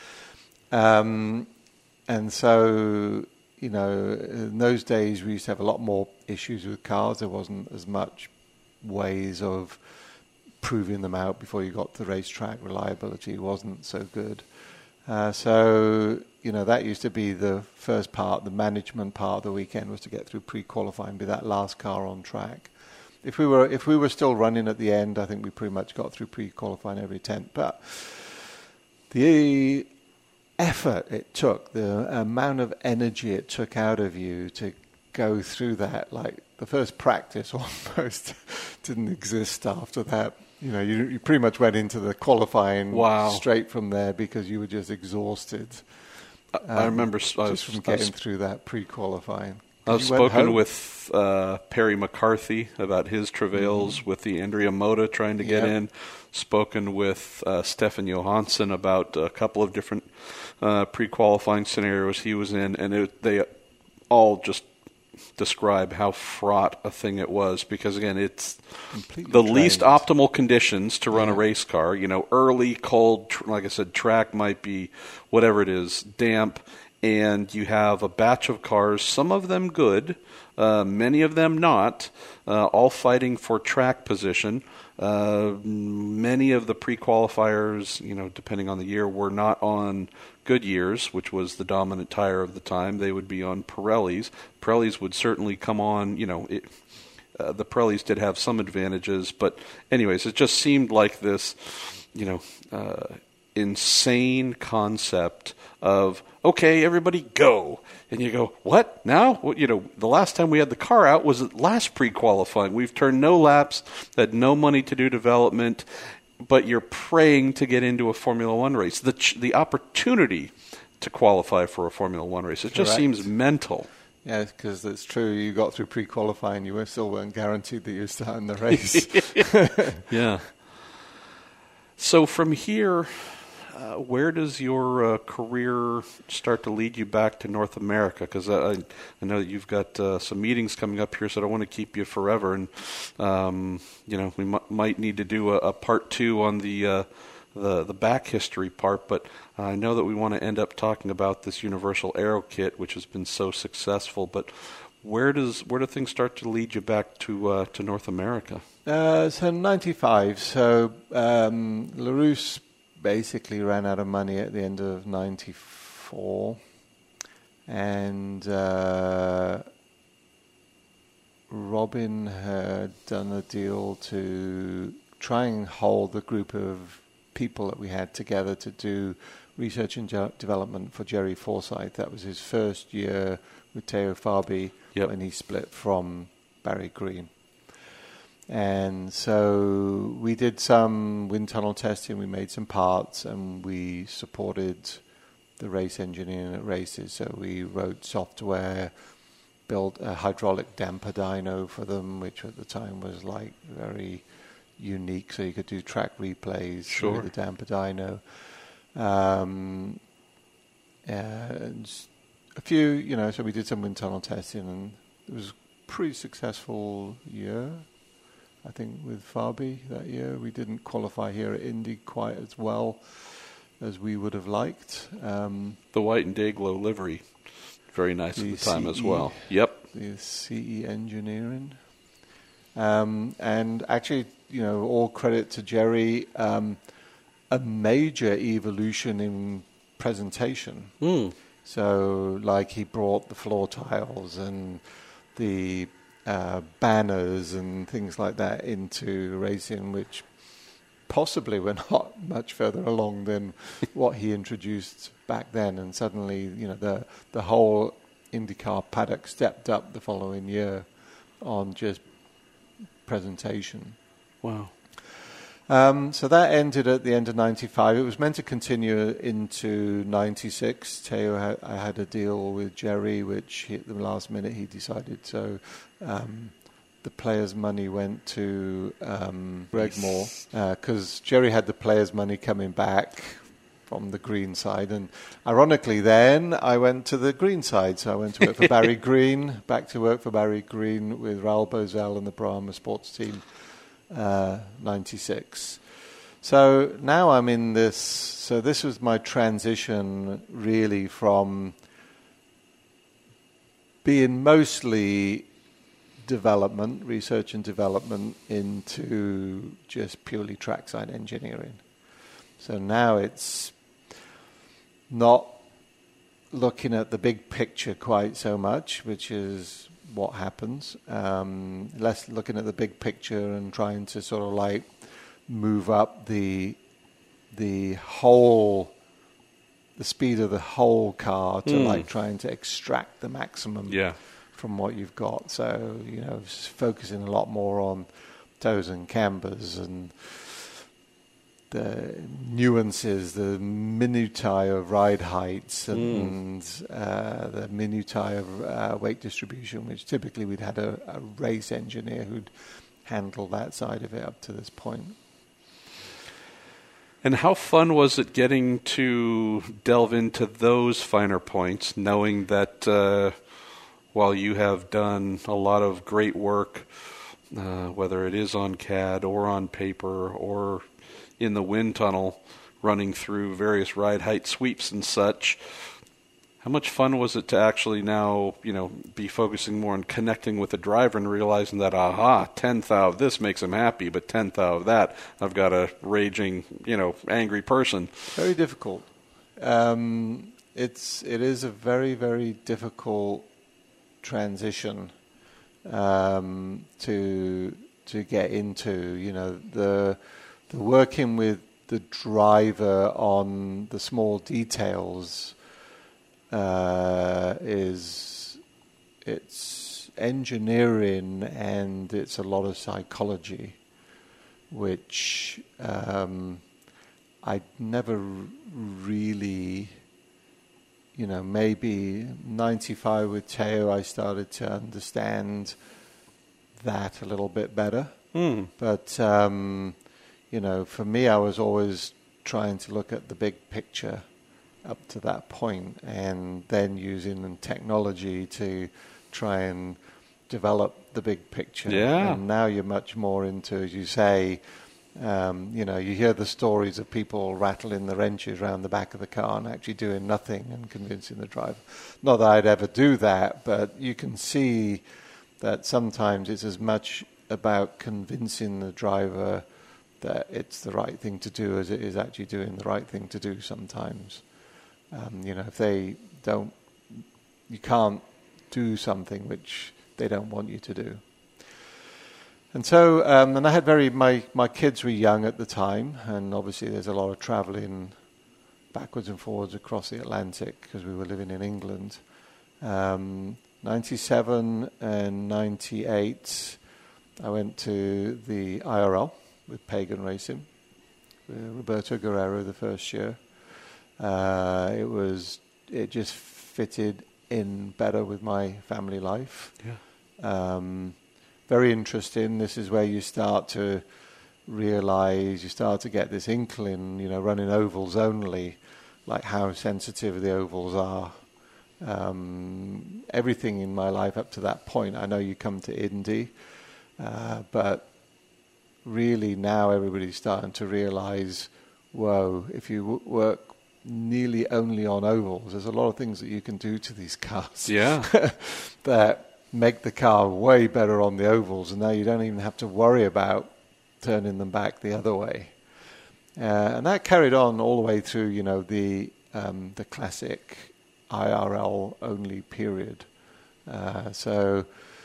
Speaker 2: Um, and so, you know, in those days we used to have a lot more issues with cars. There wasn't as much ways of proving them out before you got to the racetrack. Reliability wasn't so good. Uh, so you know, that used to be the first part, the management part of the weekend was to get through pre-qualifying, be that last car on track. If we were if we were still running at the end, I think we pretty much got through pre-qualifying every tent. But the effort it took, the amount of energy it took out of you to go through that, like the first practice almost didn't exist after that. You know, you, you pretty much went into the qualifying
Speaker 1: wow.
Speaker 2: straight from there because you were just exhausted.
Speaker 1: I,
Speaker 2: um,
Speaker 1: I remember
Speaker 2: just
Speaker 1: I was,
Speaker 2: from getting
Speaker 1: I was,
Speaker 2: through that pre-qualifying.
Speaker 1: I've spoken with uh, Perry McCarthy about his travails mm-hmm. with the Andrea Moda trying to get yep. in. Spoken with uh, Stefan Johansson about a couple of different uh, pre-qualifying scenarios he was in, and it, they all just describe how fraught a thing it was, because again, it's completely the trained. Least optimal conditions to run yeah. a race car. You know, early, cold, tr- like I said, track might be whatever it is, damp, and you have a batch of cars, some of them good, uh, many of them not, uh, all fighting for track position. Uh, many of the pre-qualifiers, you know, depending on the year, were not on Goodyears, which was the dominant tire of the time. They would be on Pirellis. Pirellis would certainly come on, you know, it, uh, the Pirellis did have some advantages, but anyways, it just seemed like this, you know, uh, insane concept of, okay, everybody go. And you go, what? Now? Well, you know, the last time we had the car out was at last pre-qualifying. We've turned no laps, had no money to do development, but you're praying to get into a Formula One race. The ch- the opportunity to qualify for a Formula One race, it just Correct. Seems mental.
Speaker 2: Yeah, because it's true. You got through pre-qualifying, you still weren't guaranteed that you were starting the race.
Speaker 1: Yeah. So from here, uh, where does your uh, career start to lead you back to North America? Because I, I know that you've got uh, some meetings coming up here, so I don't want to keep you forever. And um, you know, we m- might need to do a, a part two on the uh, the the back history part. But I know that we want to end up talking about this Universal Aero Kit, which has been so successful. But where does where do things start to lead you back to uh, to North America?
Speaker 2: Uh, so ninety-five. So um, LaRousse basically ran out of money at the end of ninety-four, and uh, Robin had done a deal to try and hold the group of people that we had together to do research and de- development for Jerry Forsyth. That was his first year with Teo Fabi yep. when he split from Barry Green. And so we did some wind tunnel testing, we made some parts, and we supported the race engineering at races. So we wrote software, built a hydraulic damper dyno for them, which at the time was like very unique. So you could do track replays
Speaker 1: sure.
Speaker 2: with the damper dyno. Um, and a few, you know, so we did some wind tunnel testing, and it was a pretty successful year. I think with Fabi that year, we didn't qualify here at Indy quite as well as we would have liked. Um,
Speaker 1: the white and day glow livery, very nice at the time C E, as well. Yep.
Speaker 2: The C E engineering. Um, and actually, you know, all credit to Jerry, um, a major evolution in presentation.
Speaker 1: Mm.
Speaker 2: So, like, he brought the floor tiles and the Uh, banners and things like that into racing, which possibly were not much further along than what he introduced back then. And suddenly, you know, the the whole IndyCar paddock stepped up the following year on just presentation.
Speaker 1: Wow.
Speaker 2: Um, so that ended at the end of ninety-five. It was meant to continue into ninety-six. Teo had, I had a deal with Jerry, which he, at the last minute he decided. So um, the players' money went to um, Greg Moore, because uh, Jerry had the players' money coming back from the green side. And ironically then, I went to the green side. So I went to work for Barry Green, back to work for Barry Green with Raoul Boesel and the Brahma sports team. Uh, ninety-six. So now I'm in this, so this was my transition really from being mostly development, research and development, into just purely trackside engineering. So now it's not looking at the big picture quite so much, which is what happens. Um, less looking at the big picture and trying to sort of like move up the the whole, the speed of the whole car to mm. like trying to extract the maximum
Speaker 1: yeah.
Speaker 2: from what you've got. So, you know, just focusing a lot more on toes and cambers and the nuances, the minutiae of ride heights and mm. uh, the minutiae of uh, weight distribution, which typically we'd had a, a race engineer who'd handle that side of it up to this point.
Speaker 1: And how fun was it getting to delve into those finer points, knowing that uh, while you have done a lot of great work, uh, whether it is on C A D or on paper or in the wind tunnel, running through various ride height sweeps and such, how much fun was it to actually now, you know, be focusing more on connecting with the driver and realizing that, aha, ten thou of this makes him happy, but ten thou of that, I've got a raging, you know, angry person.
Speaker 2: Very difficult. Um, it's it is a very, very difficult transition um, to to get into. You know, the the working with the driver on the small details. Uh, is it's engineering and it's a lot of psychology, which um, I never really, you know, maybe ninety-five with Teo I started to understand that a little bit better.
Speaker 1: Mm.
Speaker 2: But, um, you know, for me I was always trying to look at the big picture up to that point, and then using technology to try and develop the big picture.
Speaker 1: Yeah.
Speaker 2: And now you're much more into, as you say, um, you know, you hear the stories of people rattling the wrenches around the back of the car and actually doing nothing and convincing the driver. Not that I'd ever do that, but you can see that sometimes it's as much about convincing the driver that it's the right thing to do as it is actually doing the right thing to do sometimes. Um, you know, if they don't, you can't do something which they don't want you to do. And so, um, and I had very, my, my kids were young at the time, and obviously there's a lot of traveling backwards and forwards across the Atlantic because we were living in England. Um, ninety-seven and ninety-eight, I went to the I R L with Pagan Racing, with Roberto Guerrero the first year. Uh, it was, it just fitted in better with my family life.
Speaker 1: Yeah.
Speaker 2: Um, very interesting. This is where you start to realize, you start to get this inkling, you know, running ovals only, like how sensitive the ovals are. Um, everything in my life up to that point, I know you come to Indy, uh, but really now everybody's starting to realize, whoa, if you w- work nearly only on ovals, there's a lot of things that you can do to these cars.
Speaker 1: Yeah.
Speaker 2: that make the car way better on the ovals, and now you don't even have to worry about turning them back the other way. Uh, and that carried on all the way through, you know, the um, the classic I R L only period. Uh, so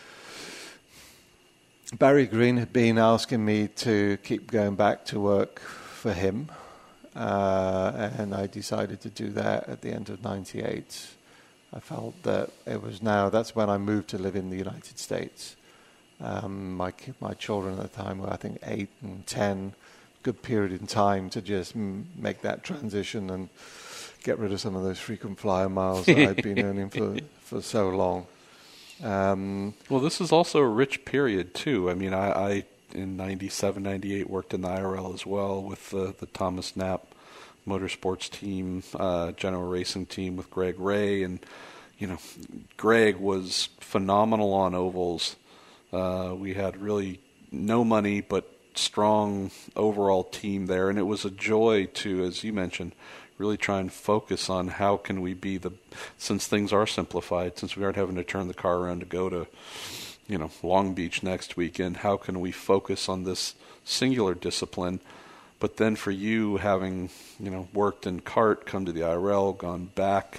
Speaker 2: Barry Green had been asking me to keep going back to work for him. Uh, and I decided to do that at the end of ninety-eight. I felt that it was now, that's when I moved to live in the United States. Um, my my children at the time were, I think, eight and ten. Good period in time to just m- make that transition and get rid of some of those frequent flyer miles that I'd been earning for, for so long. Um,
Speaker 1: well, this is also a rich period, too. I mean, I... I in ninety-seven, ninety-eight, worked in the I R L as well with the, the Thomas Knapp Motorsports team, uh, General Racing team with Greg Ray. And, you know, Greg was phenomenal on ovals. Uh, we had really no money but strong overall team there. And it was a joy to, as you mentioned, really try and focus on how can we be the, since things are simplified, since we aren't having to turn the car around to go to, you know, Long Beach next weekend, how can we focus on this singular discipline? But then for you, having, you know, worked in kart, come to the I R L, gone back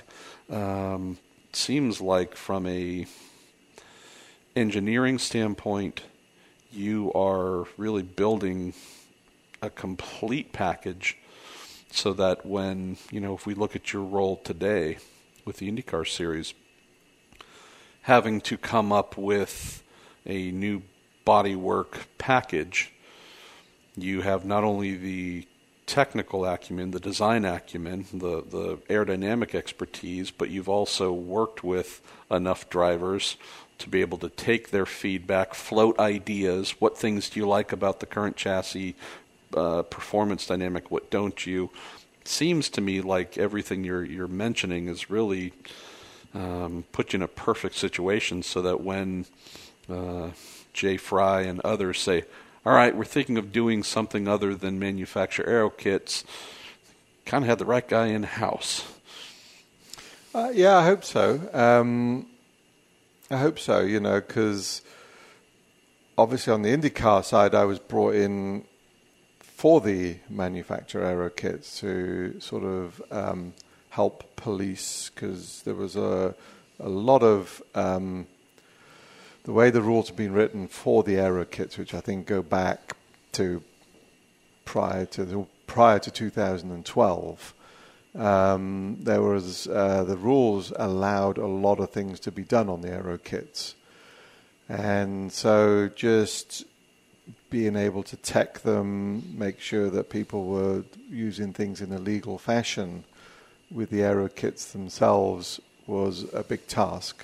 Speaker 1: um, seems like from a engineering standpoint, you are really building a complete package so that when, you know, if we look at your role today with the IndyCar series, having to come up with a new bodywork package, you have not only the technical acumen, the design acumen, the, the aerodynamic expertise, but you've also worked with enough drivers to be able to take their feedback, float ideas, what things do you like about the current chassis, uh, performance dynamic, what don't you? It seems to me like everything you're you're mentioning is really um, put you in a perfect situation so that when uh, Jay Fry and others say, all right, we're thinking of doing something other than manufacture aero kits, kind of had the right guy in-house.
Speaker 2: Uh, yeah, I hope so. Um, I hope so, you know, because obviously on the IndyCar side, I was brought in for the manufacture aero kits to sort of um, help police, because there was a, a lot of... Um, the way the rules have been written for the aero kits, which I think go back to prior to the, prior to two thousand twelve, um, there was uh, the rules allowed a lot of things to be done on the aero kits, and so just being able to tech them, make sure that people were using things in a legal fashion with the aero kits themselves was a big task.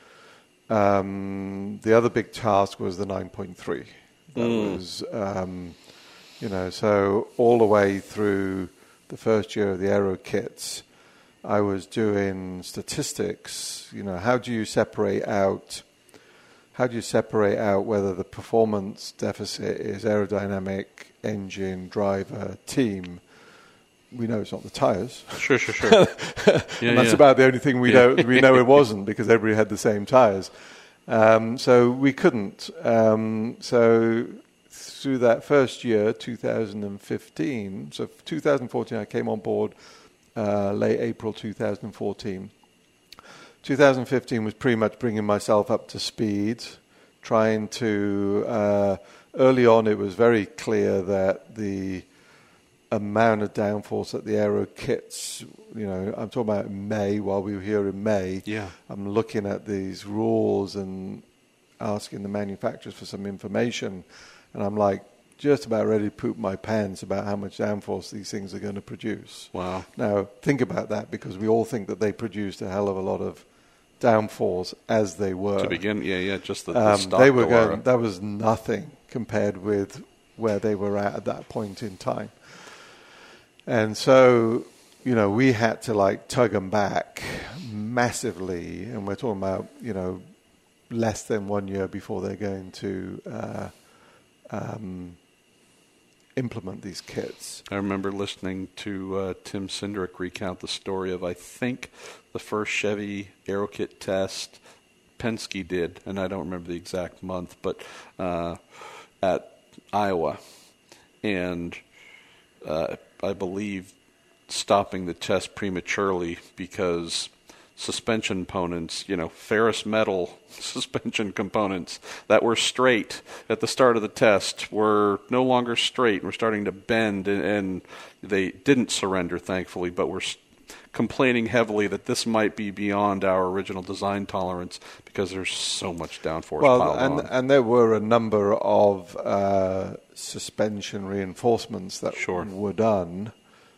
Speaker 2: Um, the other big task was the nine point three. That mm. was, um, you know, so all the way through the first year of the aero kits, I was doing statistics. You know, how do you separate out? How do you separate out whether the performance deficit is aerodynamic, engine, driver, team? We know it's not the tires.
Speaker 1: Sure, sure, sure.
Speaker 2: yeah, and that's yeah. about the only thing we yeah. know we know it wasn't, because everybody had the same tires. Um, so we couldn't. Um, so through that first year, two thousand fifteen, so two thousand fourteen, I came on board uh, late April two thousand fourteen. two thousand fifteen was pretty much bringing myself up to speed, trying to... Uh, early on, it was very clear that the amount of downforce that the aero kits, you know, I'm talking about May, while we were here in May.
Speaker 1: Yeah.
Speaker 2: I'm looking at these rules and asking the manufacturers for some information, and I'm like just about ready to poop my pants about how much downforce these things are going to produce.
Speaker 1: Wow.
Speaker 2: Now, think about that, because we all think that they produced a hell of a lot of downforce as they were.
Speaker 1: To begin, yeah, yeah, just the, the
Speaker 2: um,
Speaker 1: stock
Speaker 2: they were
Speaker 1: Aurora.
Speaker 2: going, that was nothing compared with where they were at at that point in time. And so, you know, we had to like tug them back massively, and we're talking about, you know, less than one year before they're going to uh, um, implement these kits.
Speaker 1: I remember listening to uh, Tim Cindric recount the story of, I think, the first Chevy AeroKit test Penske did, and I don't remember the exact month, but uh, at Iowa, and uh, I believe stopping the test prematurely because suspension components, you know, ferrous metal suspension components that were straight at the start of the test were no longer straight and were starting to bend, and, and they didn't surrender, thankfully, but were complaining heavily that this might be beyond our original design tolerance because there's so much downforce
Speaker 2: well,
Speaker 1: piled
Speaker 2: and,
Speaker 1: on.
Speaker 2: and there were a number of uh, suspension reinforcements that
Speaker 1: sure.
Speaker 2: were done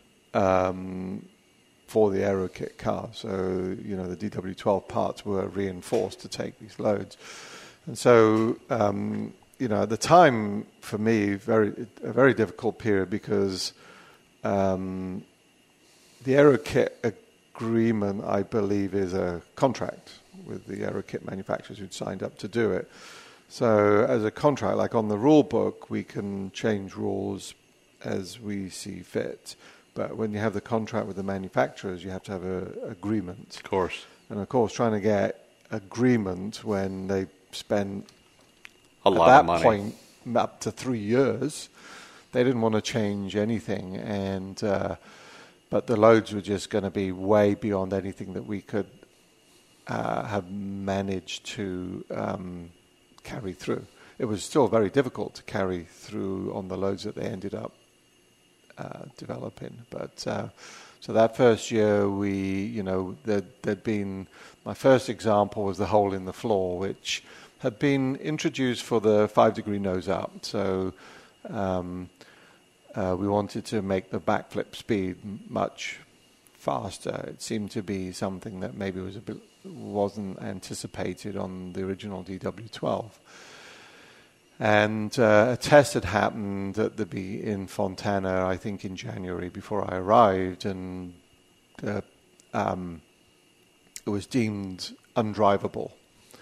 Speaker 2: um, for the AeroKit car. So, you know, the D W twelve parts were reinforced to take these loads. And so, um, you know, at the time, for me, very a very difficult period, because um, the AeroKit agreement, I believe, is a contract with the AeroKit manufacturers who'd signed up to do it. So as a contract, like on the rule book, we can change rules as we see fit. But when you have the contract with the manufacturers, you have to have an agreement.
Speaker 1: Of course.
Speaker 2: And of course, trying to get agreement when they spend
Speaker 1: a lot
Speaker 2: at that
Speaker 1: of money.
Speaker 2: point up to three years, they didn't want to change anything. And uh, but the loads were just going to be way beyond anything that we could uh, have managed to um, carry through. It was still very difficult to carry through on the loads that they ended up uh, developing. But uh, so that first year, we, you know, there'd, there'd been, my first example was the hole in the floor, which had been introduced for the five degree nose up. So um, uh, we wanted to make the backflip speed much faster. It seemed to be something that maybe was a bit, wasn't anticipated on the original D W twelve. And uh, a test had happened at the be in Fontana, I think in January before I arrived, and uh, um, it was deemed undrivable.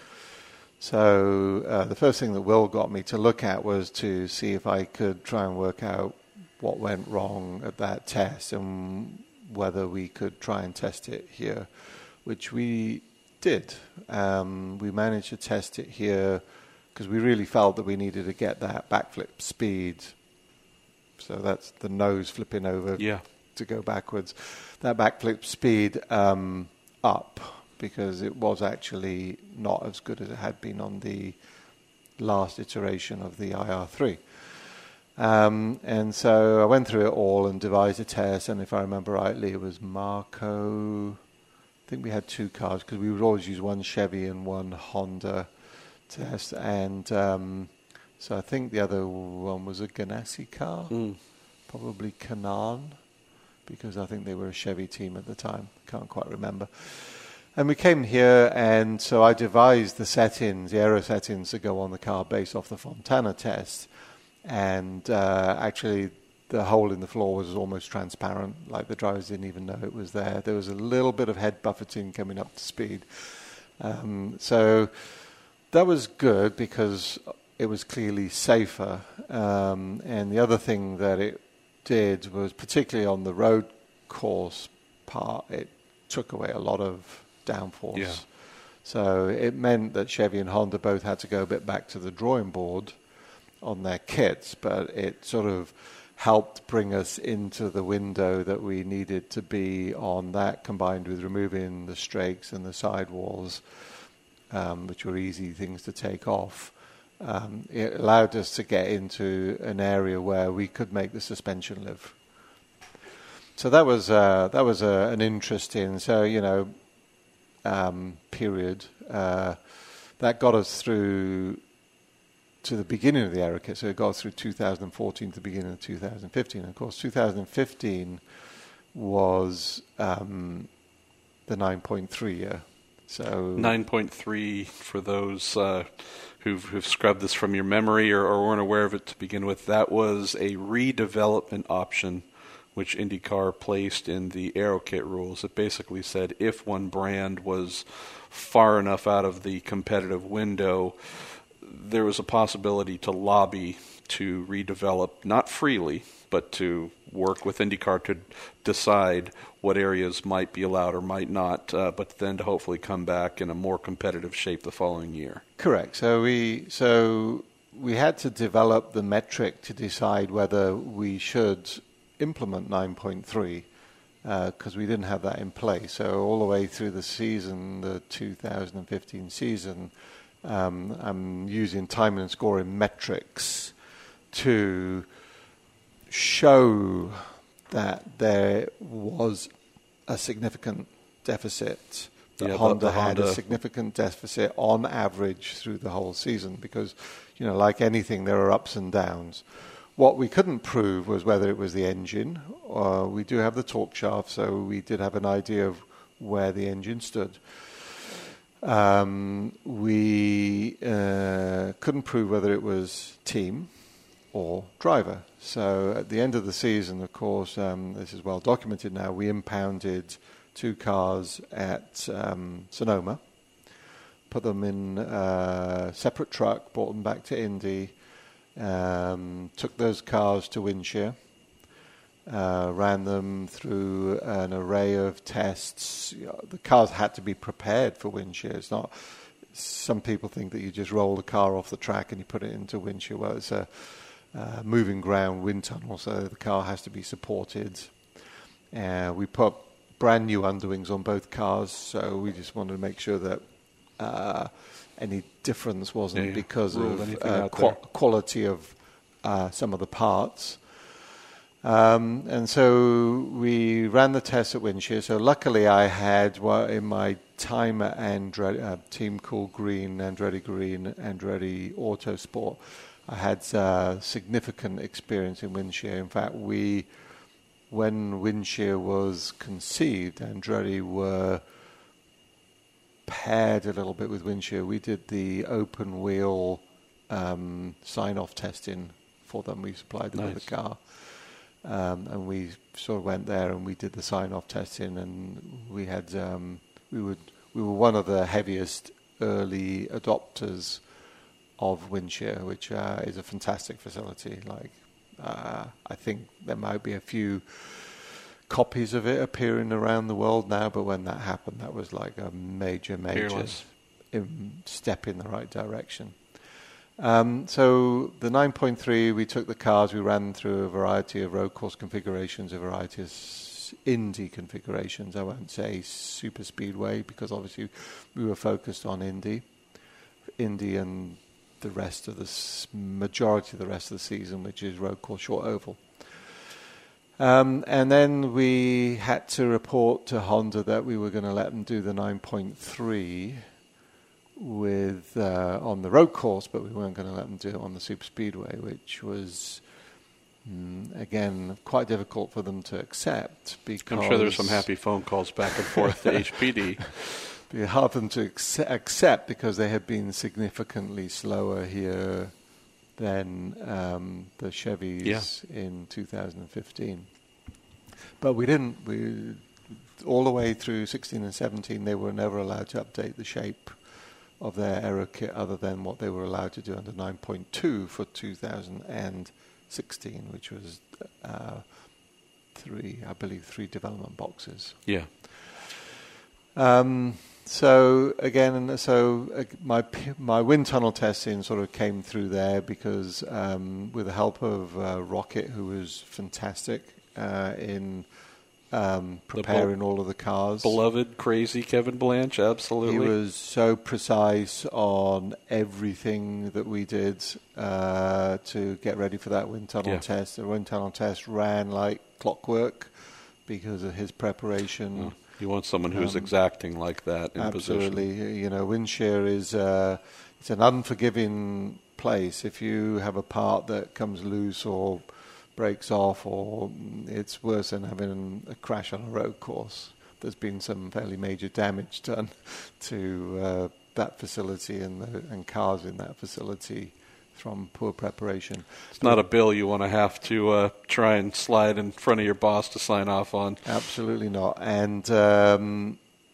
Speaker 2: So uh, the first thing that Will got me to look at was to see if I could try and work out what went wrong at that test and whether we could try and test it here, which we did. Um, we managed to test it here because we really felt that we needed to get that backflip speed. So that's the nose flipping over
Speaker 1: yeah.
Speaker 2: to go backwards. That backflip speed um, up, because it was actually not as good as it had been on the last iteration of the I R three. Um, and so I went through it all and devised a test, and if I remember rightly, it was Marco. I think we had two cars, because we would always use one Chevy and one Honda test, and um, so I think the other one was a Ganassi car,
Speaker 1: mm.
Speaker 2: probably Canaan, because I think they were a Chevy team at the time. Can't quite remember. And we came here, and so I devised the settings, the aero settings that go on the car based off the Fontana test, and uh, actually the hole in the floor was almost transparent, like the drivers didn't even know it was there. There was a little bit of head buffeting coming up to speed. Um, so that was good because it was clearly safer. Um, and the other thing that it did was, particularly on the road course part, it took away a lot of downforce.
Speaker 1: Yeah.
Speaker 2: So it meant that Chevy and Honda both had to go a bit back to the drawing board on their kits, but it sort of helped bring us into the window that we needed to be on that, combined with removing the strakes and the sidewalls, um, which were easy things to take off. Um, it allowed us to get into an area where we could make the suspension live. So that was uh, that was uh, an interesting, so you know, um, period uh, that got us through to the beginning of the aero kit. So it got us through two thousand fourteen to the beginning of two thousand fifteen. And of course, two thousand fifteen was um, the nine point three year. So
Speaker 1: nine point three for those uh, who've, who've scrubbed this from your memory or, or weren't aware of it to begin with. That was a redevelopment option which IndyCar placed in the aero kit rules. It basically said if one brand was far enough out of the competitive window, there was a possibility to lobby to redevelop, not freely, but to work with IndyCar to decide what areas might be allowed or might not, uh, but then to hopefully come back in a more competitive shape the following year.
Speaker 2: Correct. So we so we had to develop the metric to decide whether we should implement nine point three, because uh, we didn't have that in place. So all the way through the season, the two thousand fifteen season, um, I'm using time and scoring metrics to show that there was a significant deficit, that
Speaker 1: yeah,
Speaker 2: Honda
Speaker 1: the, the
Speaker 2: had
Speaker 1: Honda.
Speaker 2: a significant deficit on average through the whole season, because, you know, like anything, there are ups and downs. What we couldn't prove was whether it was the engine. Uh, we do have the torque shaft, so we did have an idea of where the engine stood. Um, we uh, couldn't prove whether it was team or driver. So at the end of the season, of course, um, this is well documented now, we impounded two cars at um, Sonoma, put them in a separate truck, brought them back to Indy, um, took those cars to Windshear, uh, ran them through an array of tests. You know, the cars had to be prepared for Windshear. It's not, some people think that you just roll the car off the track and you put it into Windshear. Well, it's a Uh, moving ground wind tunnel, so the car has to be supported. Uh, we put brand new underwings on both cars, so we just wanted to make sure that uh, any difference wasn't
Speaker 1: yeah,
Speaker 2: because
Speaker 1: of
Speaker 2: uh, qu- quality of uh, some of the parts. Um, and so we ran the test at Windshear. So luckily I had, well, in my time at Andretti, a team called Green, Andretti Green, Andretti Autosport, I had uh, significant experience in Windshear. In fact, we, when Windshear was conceived, Andretti were paired a little bit with Windshear. We did the open wheel um, sign-off testing for them. We supplied them
Speaker 1: nice.
Speaker 2: with a car. Um, and we sort of went there and we did the sign-off testing, and we had um, we would we were one of the heaviest early adopters of Windshear, which uh, is a fantastic facility. Like uh, I think there might be a few copies of it appearing around the world now, but when that happened, that was like a major, major in step in the right direction. Um, so the nine point three, we took the cars, we ran through a variety of road course configurations, a variety of Indy configurations. I won't say super speedway because obviously we were focused on Indy, Indy and the rest of the s- majority of the rest of the season, which is road course short oval. Um, and then we had to report to Honda that we were going to let them do the nine point three with uh, on the road course, but we weren't going to let them do it on the super speedway, which was mm, again quite difficult for them to accept. Because
Speaker 1: I'm sure there's some happy phone calls back and forth to H P D.
Speaker 2: It hard for them to ac- accept because they had been significantly slower here than um, the Chevys yeah. in two thousand fifteen. But we didn't. We all the way through sixteen and seventeen, they were never allowed to update the shape of their aero kit other than what they were allowed to do under nine point two for two thousand sixteen, which was uh, three, I believe, three development boxes.
Speaker 1: Yeah.
Speaker 2: Um, so again, so uh, my my wind tunnel testing sort of came through there because um, with the help of uh, Rocket, who was fantastic uh, in Um, preparing all of the cars.
Speaker 1: Beloved, crazy Kevin Blanche, absolutely.
Speaker 2: He was so precise on everything that we did uh, to get ready for that wind tunnel yeah. test. The wind tunnel test ran like clockwork because of his preparation.
Speaker 1: Oh, you want someone who's um, exacting like that in
Speaker 2: absolutely.
Speaker 1: position.
Speaker 2: Absolutely. You know, Windshear is uh, it's an unforgiving place. If you have a part that comes loose or breaks off, or it's worse than having a crash on a road course. There's been some fairly major damage done to uh, that facility and, the, and cars in that facility from poor preparation.
Speaker 1: It's not a bill you want to have to uh, try and slide in front of your boss to sign off on.
Speaker 2: Absolutely not. And um,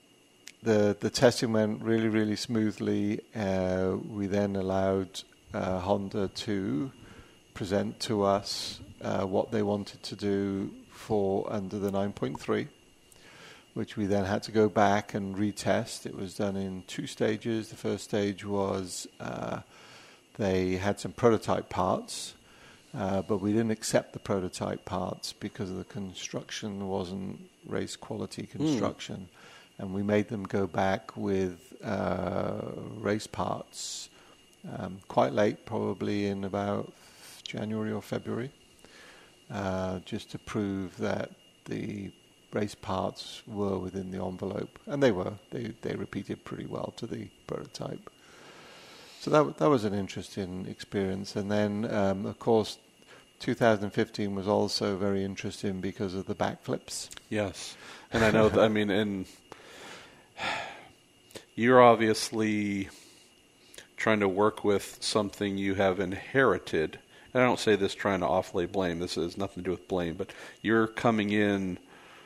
Speaker 2: the the testing went really, really smoothly. Uh, we then allowed uh, Honda to present to us Uh, what they wanted to do for under the nine point three, which we then had to go back and retest. It was done in two stages. The first stage was uh, they had some prototype parts, uh, but we didn't accept the prototype parts because the construction wasn't race quality construction. Mm. And we made them go back with uh, race parts um, quite late, probably in about January or February. Uh, just to prove that the race parts were within the envelope, and they were. They they repeated pretty well to the prototype. So that that was an interesting experience. And then, um, of course, two thousand fifteen was also very interesting because of the backflips.
Speaker 1: Yes, and I know. That, I mean, and you're obviously trying to work with something you have inherited. I don't say this trying to offlay blame. This has nothing to do with blame, but you're coming in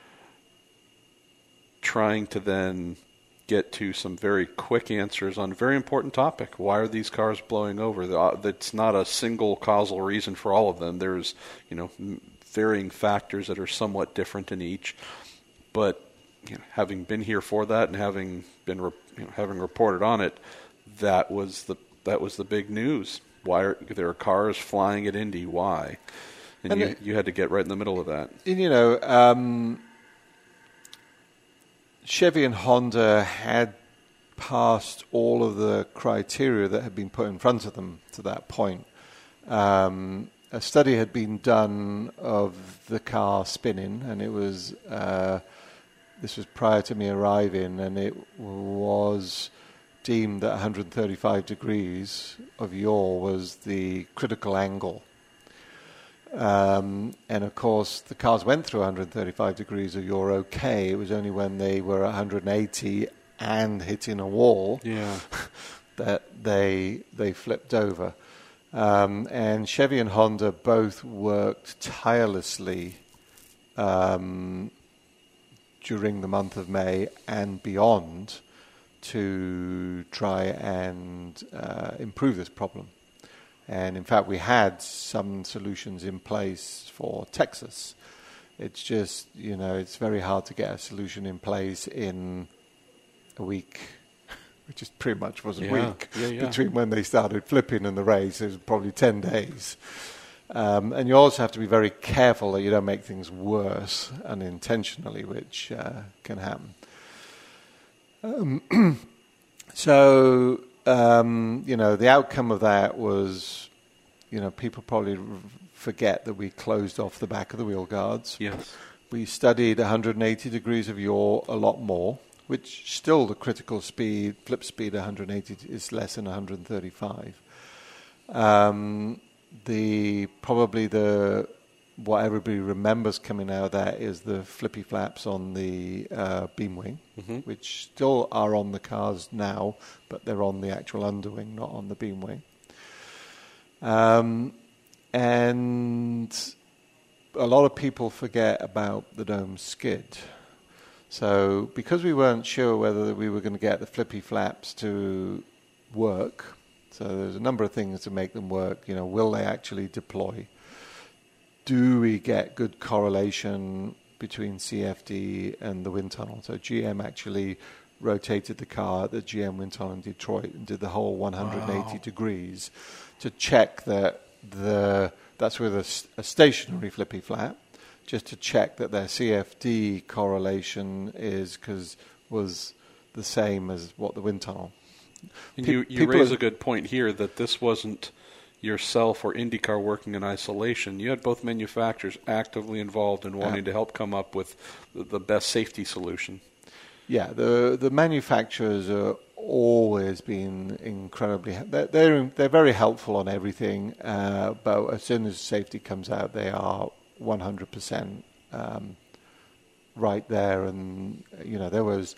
Speaker 1: trying to then get to some very quick answers on a very important topic. Why are these cars blowing over? That's not a single causal reason for all of them. There's, you know, varying factors that are somewhat different in each. But you know, having been here for that and having been, you know, having reported on it, that was the that was the big news. Why are there are cars flying at Indy? Why? And, and you, it, you had to get right in the middle of that.
Speaker 2: And, you know, um, Chevy and Honda had passed all of the criteria that had been put in front of them to that point. Um, a study had been done of the car spinning, and it was uh, this was prior to me arriving, and it was deemed that one hundred thirty-five degrees of yaw was the critical angle. Um, and of course, the cars went through one hundred thirty-five degrees of yaw okay. It was only when they were one hundred eighty and hitting a wall
Speaker 1: yeah.
Speaker 2: that they they flipped over. Um, and Chevy and Honda both worked tirelessly um, during the month of May and beyond to try and uh, improve this problem. And in fact, we had some solutions in place for Texas. It's just, you know, it's very hard to get a solution in place in a week, which is pretty much was a
Speaker 1: yeah.
Speaker 2: week
Speaker 1: yeah, yeah.
Speaker 2: between when they started flipping and the race. It was probably ten days. Um, and you also have to be very careful that you don't make things worse unintentionally, which uh, can happen. Um, so, um, you know, the outcome of that was, you know, people probably r- forget that we closed off the back of the wheel guards.
Speaker 1: Yes.
Speaker 2: We studied one hundred eighty degrees of yaw a lot more, which still the critical speed, flip speed one hundred eighty is less than one hundred thirty-five. Um, the probably the what everybody remembers coming out of that is the flippy flaps on the uh, beam wing, mm-hmm. which still are on the cars now, but they're on the actual underwing, not on the beam wing. Um, and a lot of people forget about the dome skid. So because we weren't sure whether we were going to get the flippy flaps to work, so there's a number of things to make them work. You know, will they actually deploy? Do we get good correlation between C F D and the wind tunnel? So G M actually rotated the car at the G M wind tunnel in Detroit and did the whole one hundred eighty wow. degrees to check that the that's with a, a stationary flippy flap, just to check that their C F D correlation is because was the same as what the wind tunnel.
Speaker 1: And Pe- you you raise a good point here that this wasn't yourself or IndyCar working in isolation. You had both manufacturers actively involved in wanting uh, to help come up with the, the best safety solution.
Speaker 2: Yeah, the the manufacturers are always been incredibly. They're they're, they're very helpful on everything, uh, but as soon as safety comes out, they are one hundred percent um, right there. And you know, there was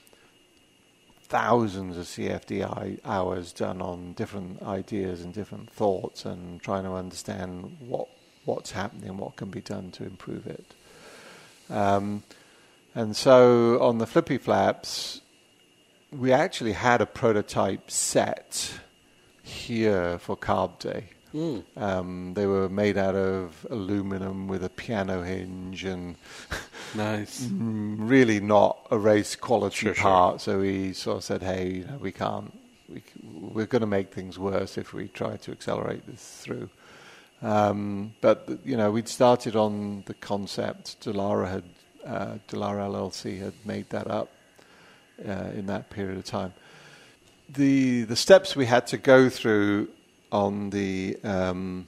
Speaker 2: thousands of C F D hours done on different ideas and different thoughts and trying to understand what what's happening, what can be done to improve it. Um, and so on the flippy flaps, we actually had a prototype set here for Carb Day. Mm. Um, they were made out of aluminum with a piano hinge and
Speaker 1: nice.
Speaker 2: Really not a race quality
Speaker 1: sure,
Speaker 2: part.
Speaker 1: Sure.
Speaker 2: So we sort of said, hey, you know, we can't, we, we're going to make things worse if we try to accelerate this through. Um, but, you know, we'd started on the concept. Dallara had, uh, Dallara L L C had made that up uh, in that period of time. The the steps we had to go through on the um,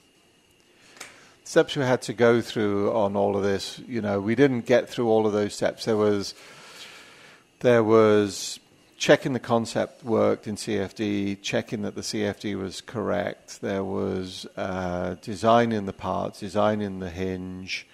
Speaker 2: steps we had to go through on all of this, you know, we didn't get through all of those steps. There was there was checking the concept worked in C F D, checking that the C F D was correct. There was uh, designing the parts, designing the hinge,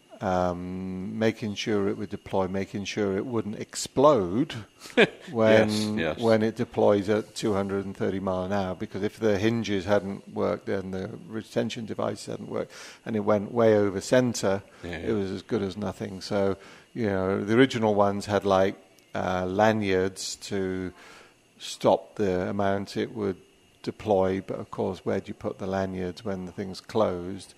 Speaker 2: um, making sure it would deploy, making sure it wouldn't explode when
Speaker 1: yes, yes.
Speaker 2: when it deploys at two hundred thirty mile an hour. Because if the hinges hadn't worked, then the retention device hadn't worked, and it went way over center, yeah, yeah. it was as good as nothing. So, you know, the original ones had like uh, lanyards to stop the amount it would deploy, but of course, where do you put the lanyards when the thing's closed?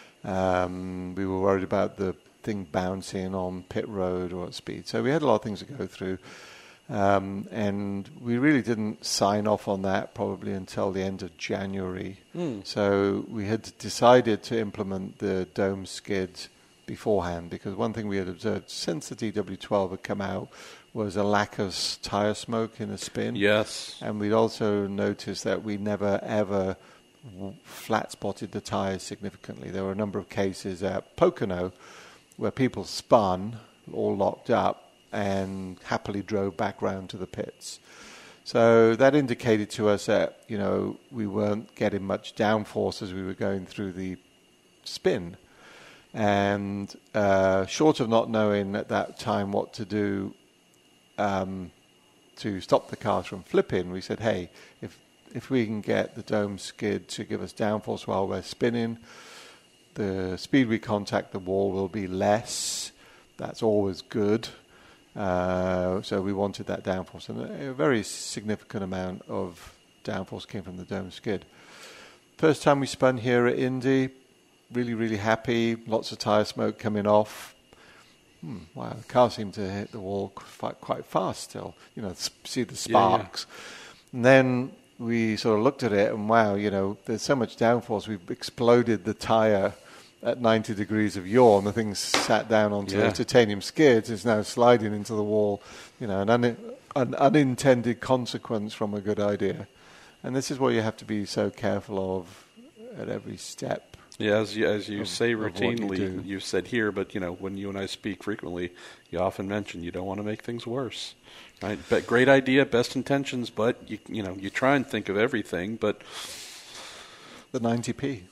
Speaker 2: Um, we were worried about the thing bouncing on pit road or at speed. So we had a lot of things to go through. Um, and we really didn't sign off on that probably until the end of January. Mm. So we had decided to implement the dome skid beforehand, because one thing we had observed since the D W twelve had come out was a lack of tyre smoke in the spin.
Speaker 1: Yes.
Speaker 2: And we'd also noticed that we never, ever flat spotted the tyres significantly. There were a number of cases at Pocono where people spun, all locked up, and happily drove back round to the pits. So that indicated to us that, you know, we weren't getting much downforce as we were going through the spin. And uh, short of not knowing at that time what to do um, to stop the cars from flipping, we said, hey, if if we can get the dome skid to give us downforce while we're spinning, the speed we contact the wall will be less. That's always good. Uh, so we wanted that downforce, and a very significant amount of downforce came from the dome skid. First time we spun here at Indy, really, really happy. Lots of tyre smoke coming off. Hmm, wow, the car seemed to hit the wall quite, quite fast still. You know, see the sparks. Yeah, yeah. And then we sort of looked at it, and wow, you know, there's so much downforce. We've exploded the tyre at ninety degrees of yaw, and the thing sat down onto yeah. the titanium skids. It's now sliding into the wall. You know, an, un- an unintended consequence from a good idea. And this is what you have to be so careful of at every step.
Speaker 1: Yeah, as you, as you of, say routinely, you you've said here, but you know, when you and I speak frequently, you often mention you don't want to make things worse. Right? But great idea, best intentions, but you you know, you try and think of everything, but
Speaker 2: the ninety p.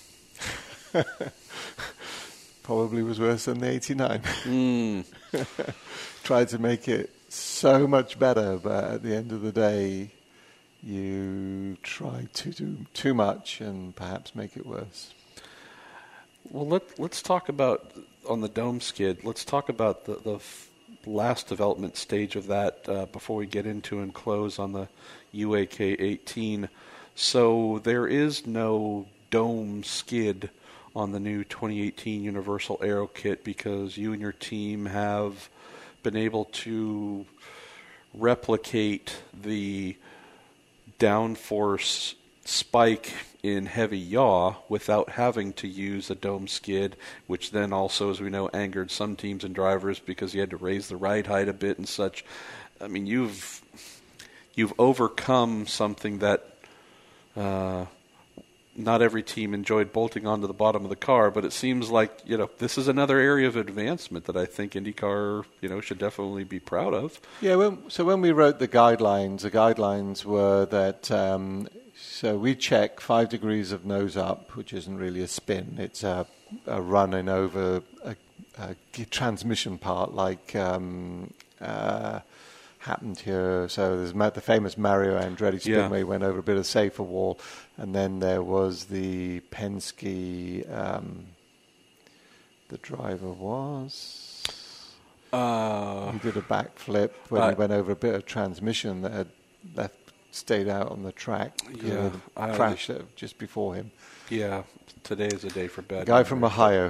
Speaker 2: Probably was worse than the eighty-nine. Mm. Tried to make it so much better, but at the end of the day, you try to do too much and perhaps make it worse.
Speaker 1: Well, let, let's talk about, on the dome skid, let's talk about the, the f- last development stage of that uh, before we get into and close on the U A K eighteen. So there is no dome skid on the new twenty eighteen Universal Aero Kit because you and your team have been able to replicate the downforce spike in heavy yaw without having to use a dome skid, which then also, as we know, angered some teams and drivers because you had to raise the ride height a bit and such. I mean, you've you've overcome something that uh, not every team enjoyed bolting onto the bottom of the car, but it seems like, you know, this is another area of advancement that I think IndyCar, you know, should definitely be proud of.
Speaker 2: Yeah, when, so when we wrote the guidelines, the guidelines were that, um, so we check five degrees of nose up, which isn't really a spin. It's a, a running over a, a transmission part like um, uh, happened here. So there's the famous Mario Andretti spin where he went over a bit of safer wall. And then there was the Penske, um, the driver was, uh, he did a backflip when uh, he went over a bit of transmission that had left, stayed out on the track.
Speaker 1: Yeah,
Speaker 2: uh, crashed uh, just before him.
Speaker 1: Yeah, today is a day for bad.
Speaker 2: The guy from Ohio,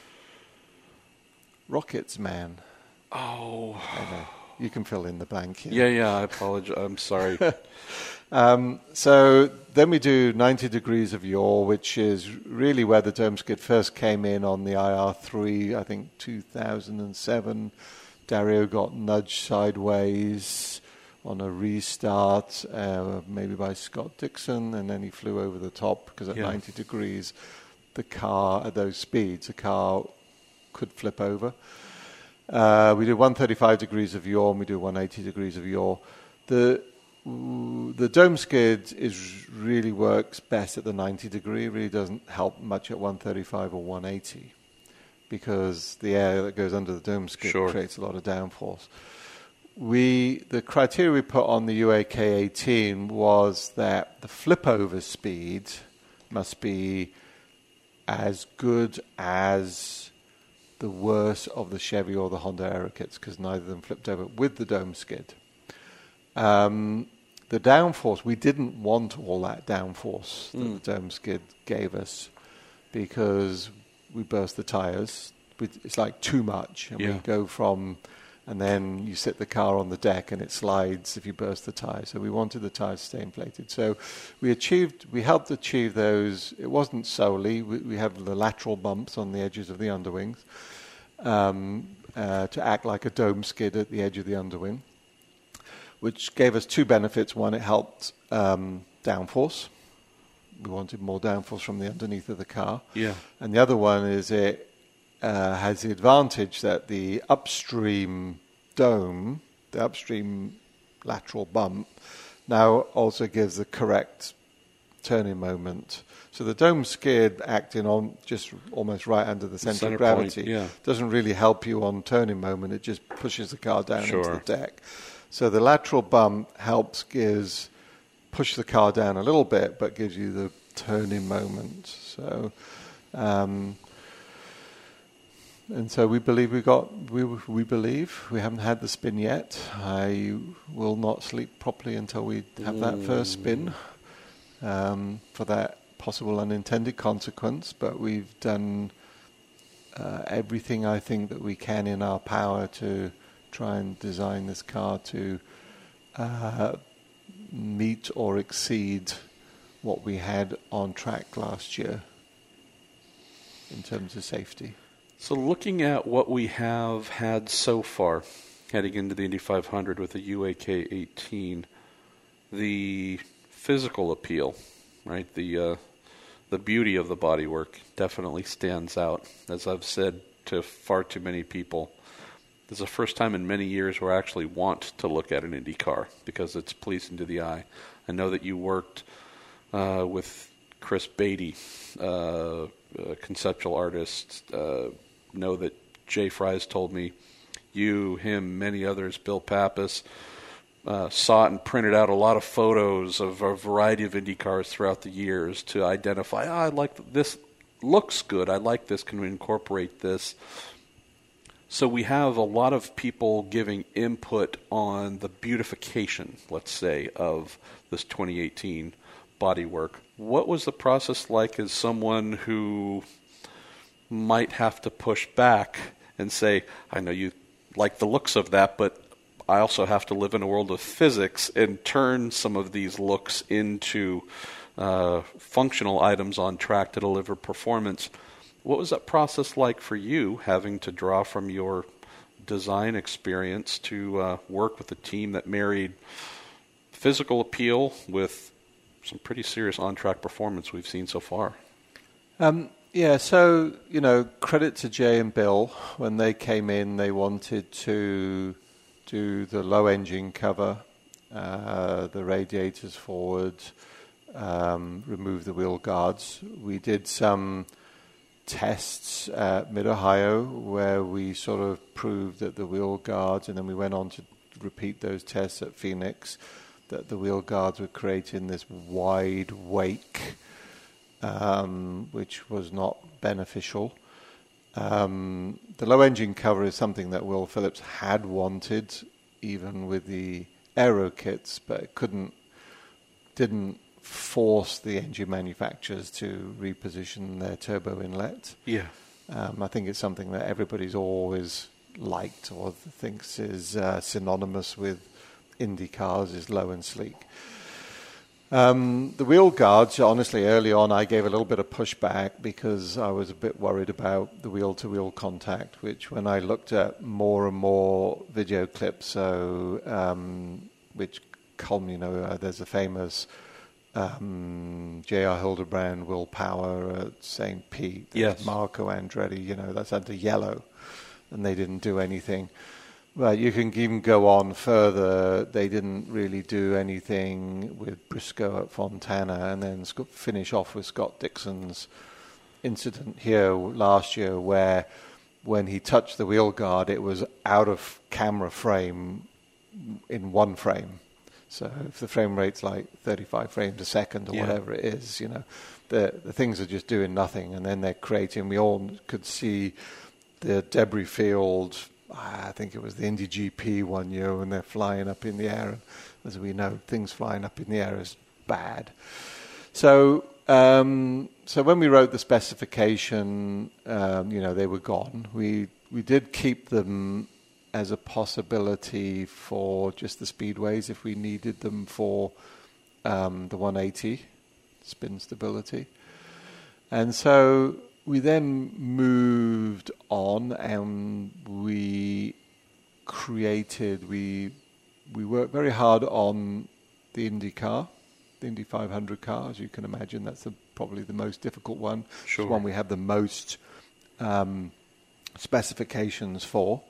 Speaker 2: Rockets man.
Speaker 1: Oh.
Speaker 2: I know. You can fill in the blank here.
Speaker 1: Yeah, yeah, I apologize. I'm sorry.
Speaker 2: um, so then we do ninety degrees of yaw, which is really where the dome skid first came in on the I R three, I think two thousand seven. Dario got nudged sideways on a restart, uh, maybe by Scott Dixon, and then he flew over the top because at yeah. ninety degrees, the car, at those speeds, the car could flip over. Uh, we do one hundred thirty-five degrees of yaw, and we do one hundred eighty degrees of yaw. The the dome skid is really works best at the ninety degree. It really doesn't help much at one hundred thirty-five or one hundred eighty because the air that goes under the dome skid sure. creates a lot of downforce. We the criteria we put on the U A K eighteen was that the flip over speed must be as good as the worst of the Chevy or the Honda Aero kits because neither of them flipped over with the dome skid. Um, the downforce, we didn't want all that downforce that mm. the dome skid gave us because we burst the tires. It's like too much. And yeah. we go from and then you sit the car on the deck and it slides if you burst the tire. So we wanted the tires to stay inflated. So we achieved, we helped achieve those. It wasn't solely. We, we have the lateral bumps on the edges of the underwings um, uh, to act like a dome skid at the edge of the underwing, which gave us two benefits. One, it helped um, downforce. We wanted more downforce from the underneath of the car.
Speaker 1: Yeah.
Speaker 2: And the other one is it uh, has the advantage that the upstream dome, the upstream lateral bump, now also gives the correct turning moment. So the dome skid acting on just almost right under the center,
Speaker 1: center
Speaker 2: of gravity
Speaker 1: point, yeah.
Speaker 2: doesn't really help you on turning moment. It just pushes the car down
Speaker 1: Sure.
Speaker 2: into the deck. So the lateral bump helps gives push the car down a little bit, but gives you the turning moment. So, um, and so we believe we got. We we believe we haven't had the spin yet. I will not sleep properly until we have mm. that first spin, um, for that possible unintended consequence. But we've done uh, everything I think that we can in our power to try and design this car to uh, meet or exceed what we had on track last year in terms of safety.
Speaker 1: So looking at what we have had so far, heading into the Indy five hundred with the U A K eighteen, the physical appeal, right, the uh, the beauty of the bodywork definitely stands out. As I've said to far too many people, this is the first time in many years where I actually want to look at an Indy car because it's pleasing to the eye. I know that you worked uh, with Chris Beatty, uh, a conceptual artist. Uh, know that Jay Fries told me you, him, many others, Bill Pappas, uh, saw it and printed out a lot of photos of a variety of Indy cars throughout the years to identify, oh, I like this, looks good, I like this, can we incorporate this? So we have a lot of people giving input on the beautification, let's say, of this twenty eighteen bodywork. What was the process like as someone who might have to push back and say, I know you like the looks of that, but I also have to live in a world of physics and turn some of these looks into uh, functional items on track to deliver performance. What was that process like for you, having to draw from your design experience to uh, work with a team that married physical appeal with some pretty serious on-track performance we've seen so far?
Speaker 2: Um, yeah, so, you know, credit to Jay and Bill. When they came in, they wanted to do the low engine cover, uh, the radiators forward, um, remove the wheel guards. We did some tests at Mid-Ohio where we sort of proved that the wheel guards, and then we went on to repeat those tests at Phoenix, that the wheel guards were creating this wide wake, um, which was not beneficial. Um, the low engine cover is something that Will Phillips had wanted, even with the aero kits, but it couldn't, didn't force the engine manufacturers to reposition their turbo inlet.
Speaker 1: Yeah.
Speaker 2: Um, I think it's something that everybody's always liked or thinks is uh, synonymous with Indy cars, is low and sleek. Um, the wheel guards, honestly, early on I gave a little bit of pushback because I was a bit worried about the wheel-to-wheel contact, which when I looked at more and more video clips, so um, which come, you know, uh, there's a famous Um, J R Hildebrand, Will Power at Saint Pete,
Speaker 1: yes.
Speaker 2: Marco Andretti, you know, that's under yellow, and they didn't do anything. Well, you can even go on further. They didn't really do anything with Briscoe at Fontana, and then finish off with Scott Dixon's incident here last year where when he touched the wheel guard, it was out of camera frame in one frame. So if the frame rate's like thirty-five frames a second or yeah. whatever it is, you know, the the things are just doing nothing, and then they're creating. We all could see the debris field. I think it was the Indy G P one year when they're flying up in the air. And as we know, things flying up in the air is bad. So um, so when we wrote the specification, um, you know, they were gone. We we did keep them as a possibility for just the speedways if we needed them for um, the one eighty spin stability. And so we then moved on and we created, we we worked very hard on the Indy car, the Indy five hundred car. As you can imagine, that's the, probably the most difficult one.
Speaker 1: Sure.
Speaker 2: It's one we have the most um, specifications for.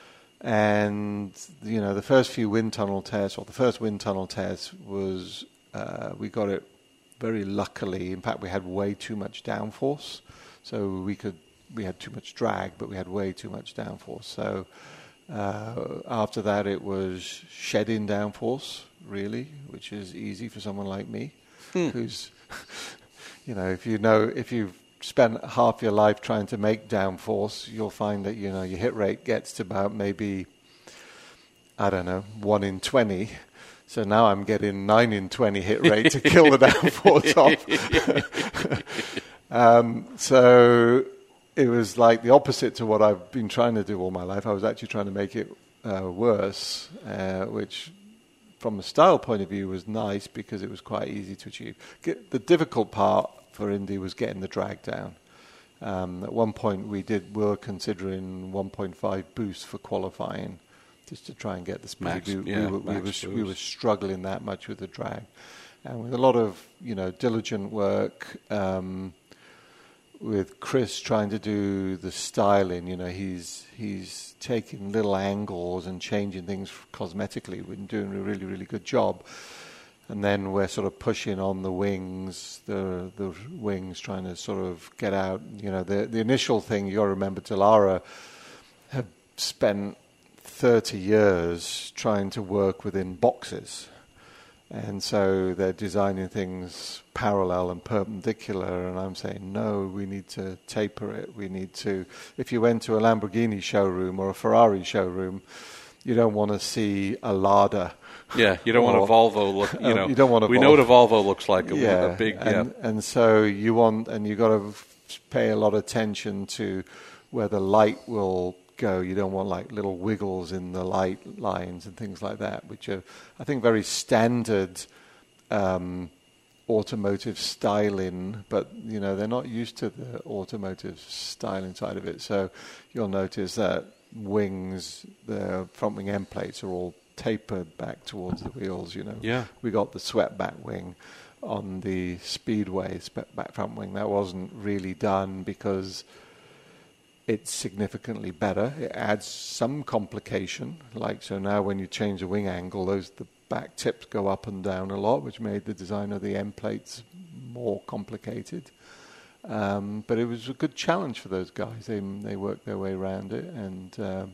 Speaker 2: And, you know, the first few wind tunnel tests, or the first wind tunnel test was, uh, we got it very luckily. In fact, we had way too much downforce. So we could, we had too much drag, but we had way too much downforce. So uh, after that, it was shedding downforce, really, which is easy for someone like me, hmm. who's, you know, if you know, if you've spent half your life trying to make downforce, you'll find that, you know, your hit rate gets to about maybe, I don't know, one in twenty. So now I'm getting nine in twenty hit rate to kill the downforce off. um, so it was like the opposite to what I've been trying to do all my life. I was actually trying to make it uh, worse, uh, which from a style point of view was nice because it was quite easy to achieve. Get, the difficult part for Indy was getting the drag down. Um, at one point we did were considering one point five boost for qualifying, just to try and get the speed.
Speaker 1: Max,
Speaker 2: we,
Speaker 1: yeah,
Speaker 2: we, were, we,
Speaker 1: max
Speaker 2: were, we were struggling that much with the drag, and with a lot of you know diligent work um, with Chris trying to do the styling. You know, he's he's taking little angles and changing things cosmetically. We're doing a really really good job. And then we're sort of pushing on the wings, the the wings, trying to sort of get out. You know, the the initial thing, you got to remember, Dallara have spent thirty years trying to work within boxes. And so they're designing things parallel and perpendicular. And I'm saying, no, we need to taper it. We need to, if you went to a Lamborghini showroom or a Ferrari showroom, you don't want to see a Lada.
Speaker 1: Yeah, you don't
Speaker 2: or,
Speaker 1: want a Volvo look, you know.
Speaker 2: You don't want a
Speaker 1: we
Speaker 2: Volvo.
Speaker 1: know what a Volvo looks like, a,
Speaker 2: yeah,
Speaker 1: a big,
Speaker 2: and,
Speaker 1: yeah.
Speaker 2: And so you want, and you got to pay a lot of attention to where the light will go. You don't want like little wiggles in the light lines and things like that, which are, I think, very standard um, automotive styling, but, you know, they're not used to the automotive styling side of it. So you'll notice that wings, the front wing end plates are all tapered back towards the wheels, you know.
Speaker 1: Yeah.
Speaker 2: We got the swept back wing on the Speedway back front wing. That wasn't really done because it's significantly better. It adds some complication. Like, so now when you change the wing angle, those the back tips go up and down a lot, which made the design of the end plates more complicated. Um, but it was a good challenge for those guys. They they worked their way around it, and um,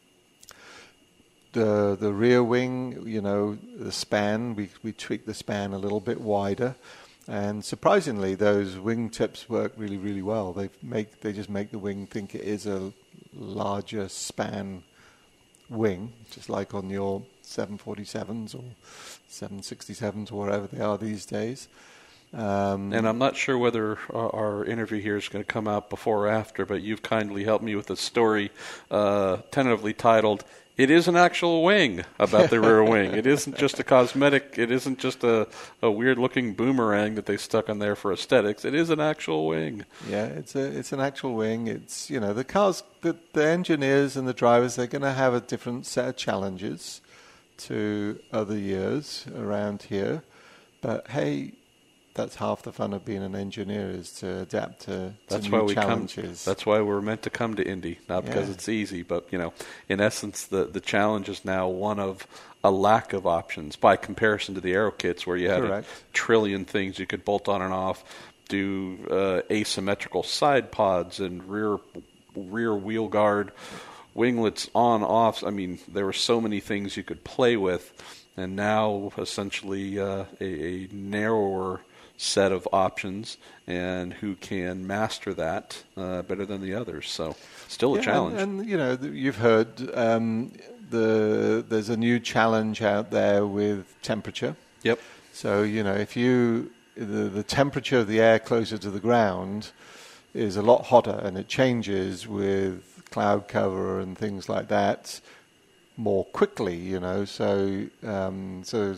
Speaker 2: the the rear wing, you know, the span, we we tweaked the span a little bit wider, and surprisingly, those wing tips work really really well. They make they just make the wing think it is a larger span wing, just like on your seven forty-sevens or seven sixty-sevens or whatever they are these days. Um,
Speaker 1: and I'm not sure whether our, our interview here is going to come out before or after, but you've kindly helped me with a story uh, tentatively titled, "It is an actual wing," about the rear wing. It isn't just a cosmetic, it isn't just a, a weird-looking boomerang that they stuck on there for aesthetics. It is an actual wing.
Speaker 2: Yeah, it's a it's an actual wing. It's, you know, the cars, the, the engineers and the drivers, they're going to have a different set of challenges to other years around here. But, hey, that's half the fun of being an engineer, is to adapt to, to
Speaker 1: that's
Speaker 2: new
Speaker 1: why we
Speaker 2: challenges.
Speaker 1: Come, that's why we're meant to come to Indy, not because
Speaker 2: yeah.
Speaker 1: it's easy, but, you know, in essence, the, the challenge is now one of a lack of options by comparison to the Aero kits, where you had Correct. a trillion things you could bolt on and off, do uh, asymmetrical side pods and rear rear wheel guard, winglets on, off. I mean, there were so many things you could play with, and now essentially uh, a, a narrower set of options, and who can master that uh, better than the others. So still a
Speaker 2: yeah,
Speaker 1: challenge.
Speaker 2: And, and, you know, you've heard um, the there's a new challenge out there with temperature.
Speaker 1: Yep.
Speaker 2: So, you know, if you, the, the temperature of the air closer to the ground is a lot hotter, and it changes with cloud cover and things like that. more quickly, you know. So, um, so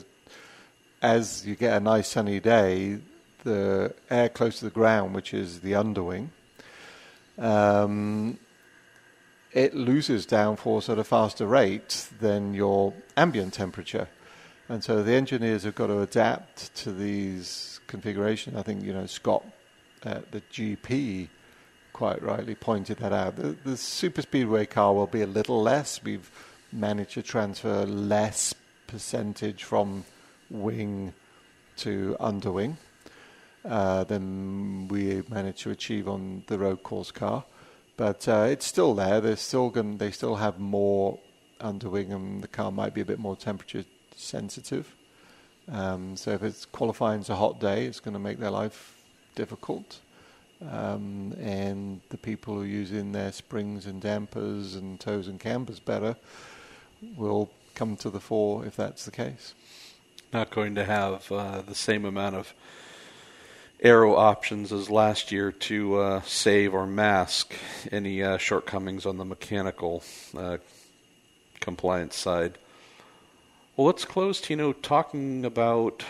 Speaker 2: as you get a nice sunny day, the air close to the ground, which is the underwing, um, it loses downforce at a faster rate than your ambient temperature. And so the engineers have got to adapt to these configurations. I think, you know, Scott at the G P quite rightly pointed that out. The, the super speedway car will be a little less. We've managed to transfer less percentage from wing to underwing uh, than we managed to achieve on the road course car. But uh, it's still there. They're still going. They still have more underwing, and the car might be a bit more temperature sensitive. Um, so if it's qualifying as a hot day, it's going to make their life difficult. Um, and the people who are using their springs and dampers and toes and cambers better will come to the fore if that's the case.
Speaker 1: Not going to have uh, the same amount of aero options as last year to uh, save or mask any uh, shortcomings on the mechanical uh, compliance side. Well, let's close, Tino, talking about,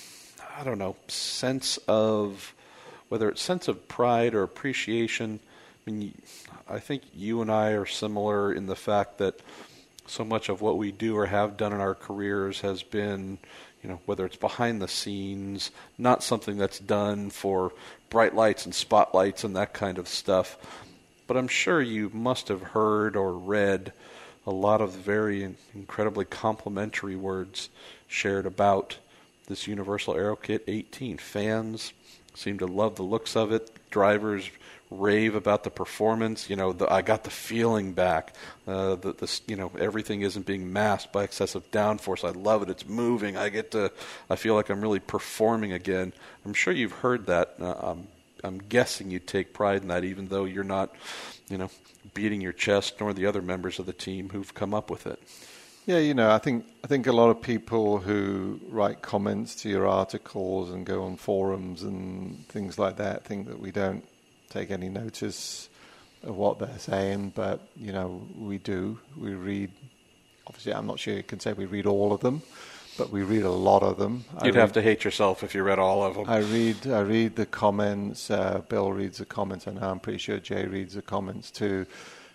Speaker 1: I don't know, sense of, whether it's sense of pride or appreciation. I mean, I think you and I are similar in the fact that so much of what we do or have done in our careers has been, you know, whether it's behind the scenes, not something that's done for bright lights and spotlights and that kind of stuff. But I'm sure you must have heard or read a lot of very incredibly complimentary words shared about this Universal Aero Kit eighteen. Fans seem to love the looks of it. Drivers rave about the performance. You know, the, I got the feeling back. Uh, the, the, you know, everything isn't being masked by excessive downforce. I love it. It's moving. I get to. I feel like I'm really performing again. I'm sure you've heard that. Uh, I'm, I'm guessing you take pride in that, even though you're not, you know, beating your chest, nor the other members of the team who've come up with it.
Speaker 2: Yeah, you know, I think I think a lot of people who write comments to your articles and go on forums and things like that think that we don't take any notice of what they're saying, but, you know, we do. We read, obviously, I'm not sure you can say we read all of them, but we read a lot of them.
Speaker 1: You'd
Speaker 2: I
Speaker 1: have
Speaker 2: read,
Speaker 1: to hate yourself if you read all of them.
Speaker 2: I read I read the comments. Uh, Bill reads the comments, and I'm pretty sure Jay reads the comments too.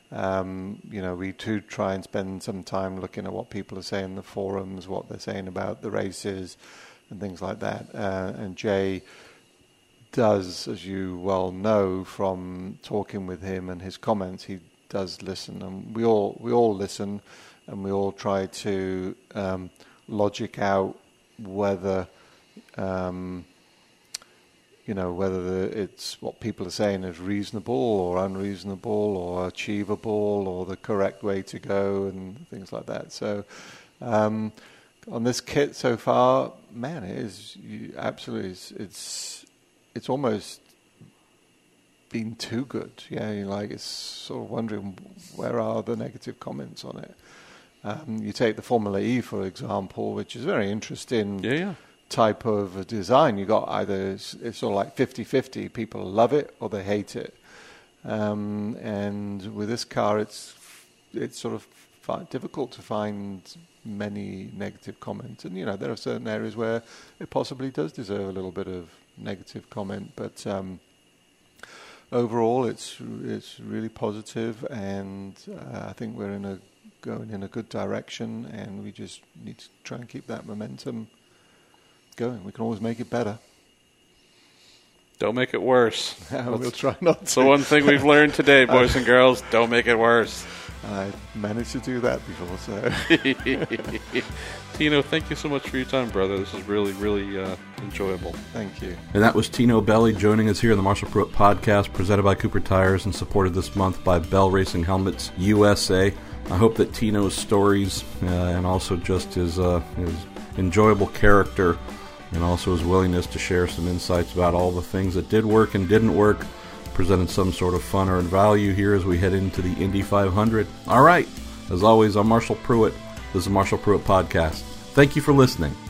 Speaker 2: Um, you know, we do try and spend some time looking at what people are saying in the forums, what they're saying about the races and things like that. Uh, and Jay does, as you well know from talking with him and his comments, he does listen. And we all we all listen, and we all try to um, logic out whether... Um, you know, whether the, it's what people are saying is reasonable or unreasonable or achievable or the correct way to go and things like that. So um, on this kit so far, man, it is you, absolutely, it's, it's it's almost been too good. Yeah, you know, like it's sort of wondering where are the negative comments on it. Um, you take the Formula E, for example, which is very interesting.
Speaker 1: Yeah, yeah.
Speaker 2: Type of a design. You got either it's, it's sort of like fifty-fifty. People love it or they hate it. Um, and with this car, it's it's sort of fi- difficult to find many negative comments. And you know, there are certain areas where it possibly does deserve a little bit of negative comment. But um, overall, it's it's really positive, and uh, I think we're in a going in a good direction. And we just need to try and keep that momentum going. We can always make it better.
Speaker 1: Don't make it worse.
Speaker 2: We'll try not to.
Speaker 1: That's the one thing we've learned today, boys and girls. Don't make it worse.
Speaker 2: I managed to do that before, so.
Speaker 1: Tino, thank you so much for your time, brother. This is really, really uh, enjoyable.
Speaker 2: Thank you.
Speaker 1: And that was Tino Belli joining us here in the Marshall Pruett Podcast, presented by Cooper Tires and supported this month by Bell Racing Helmets U S A. I hope that Tino's stories uh, and also just his, uh, his enjoyable character and also his willingness to share some insights about all the things that did work and didn't work presented some sort of fun or value here as we head into the Indy five hundred. All right. As always, I'm Marshall Pruett. This is the Marshall Pruett Podcast. Thank you for listening.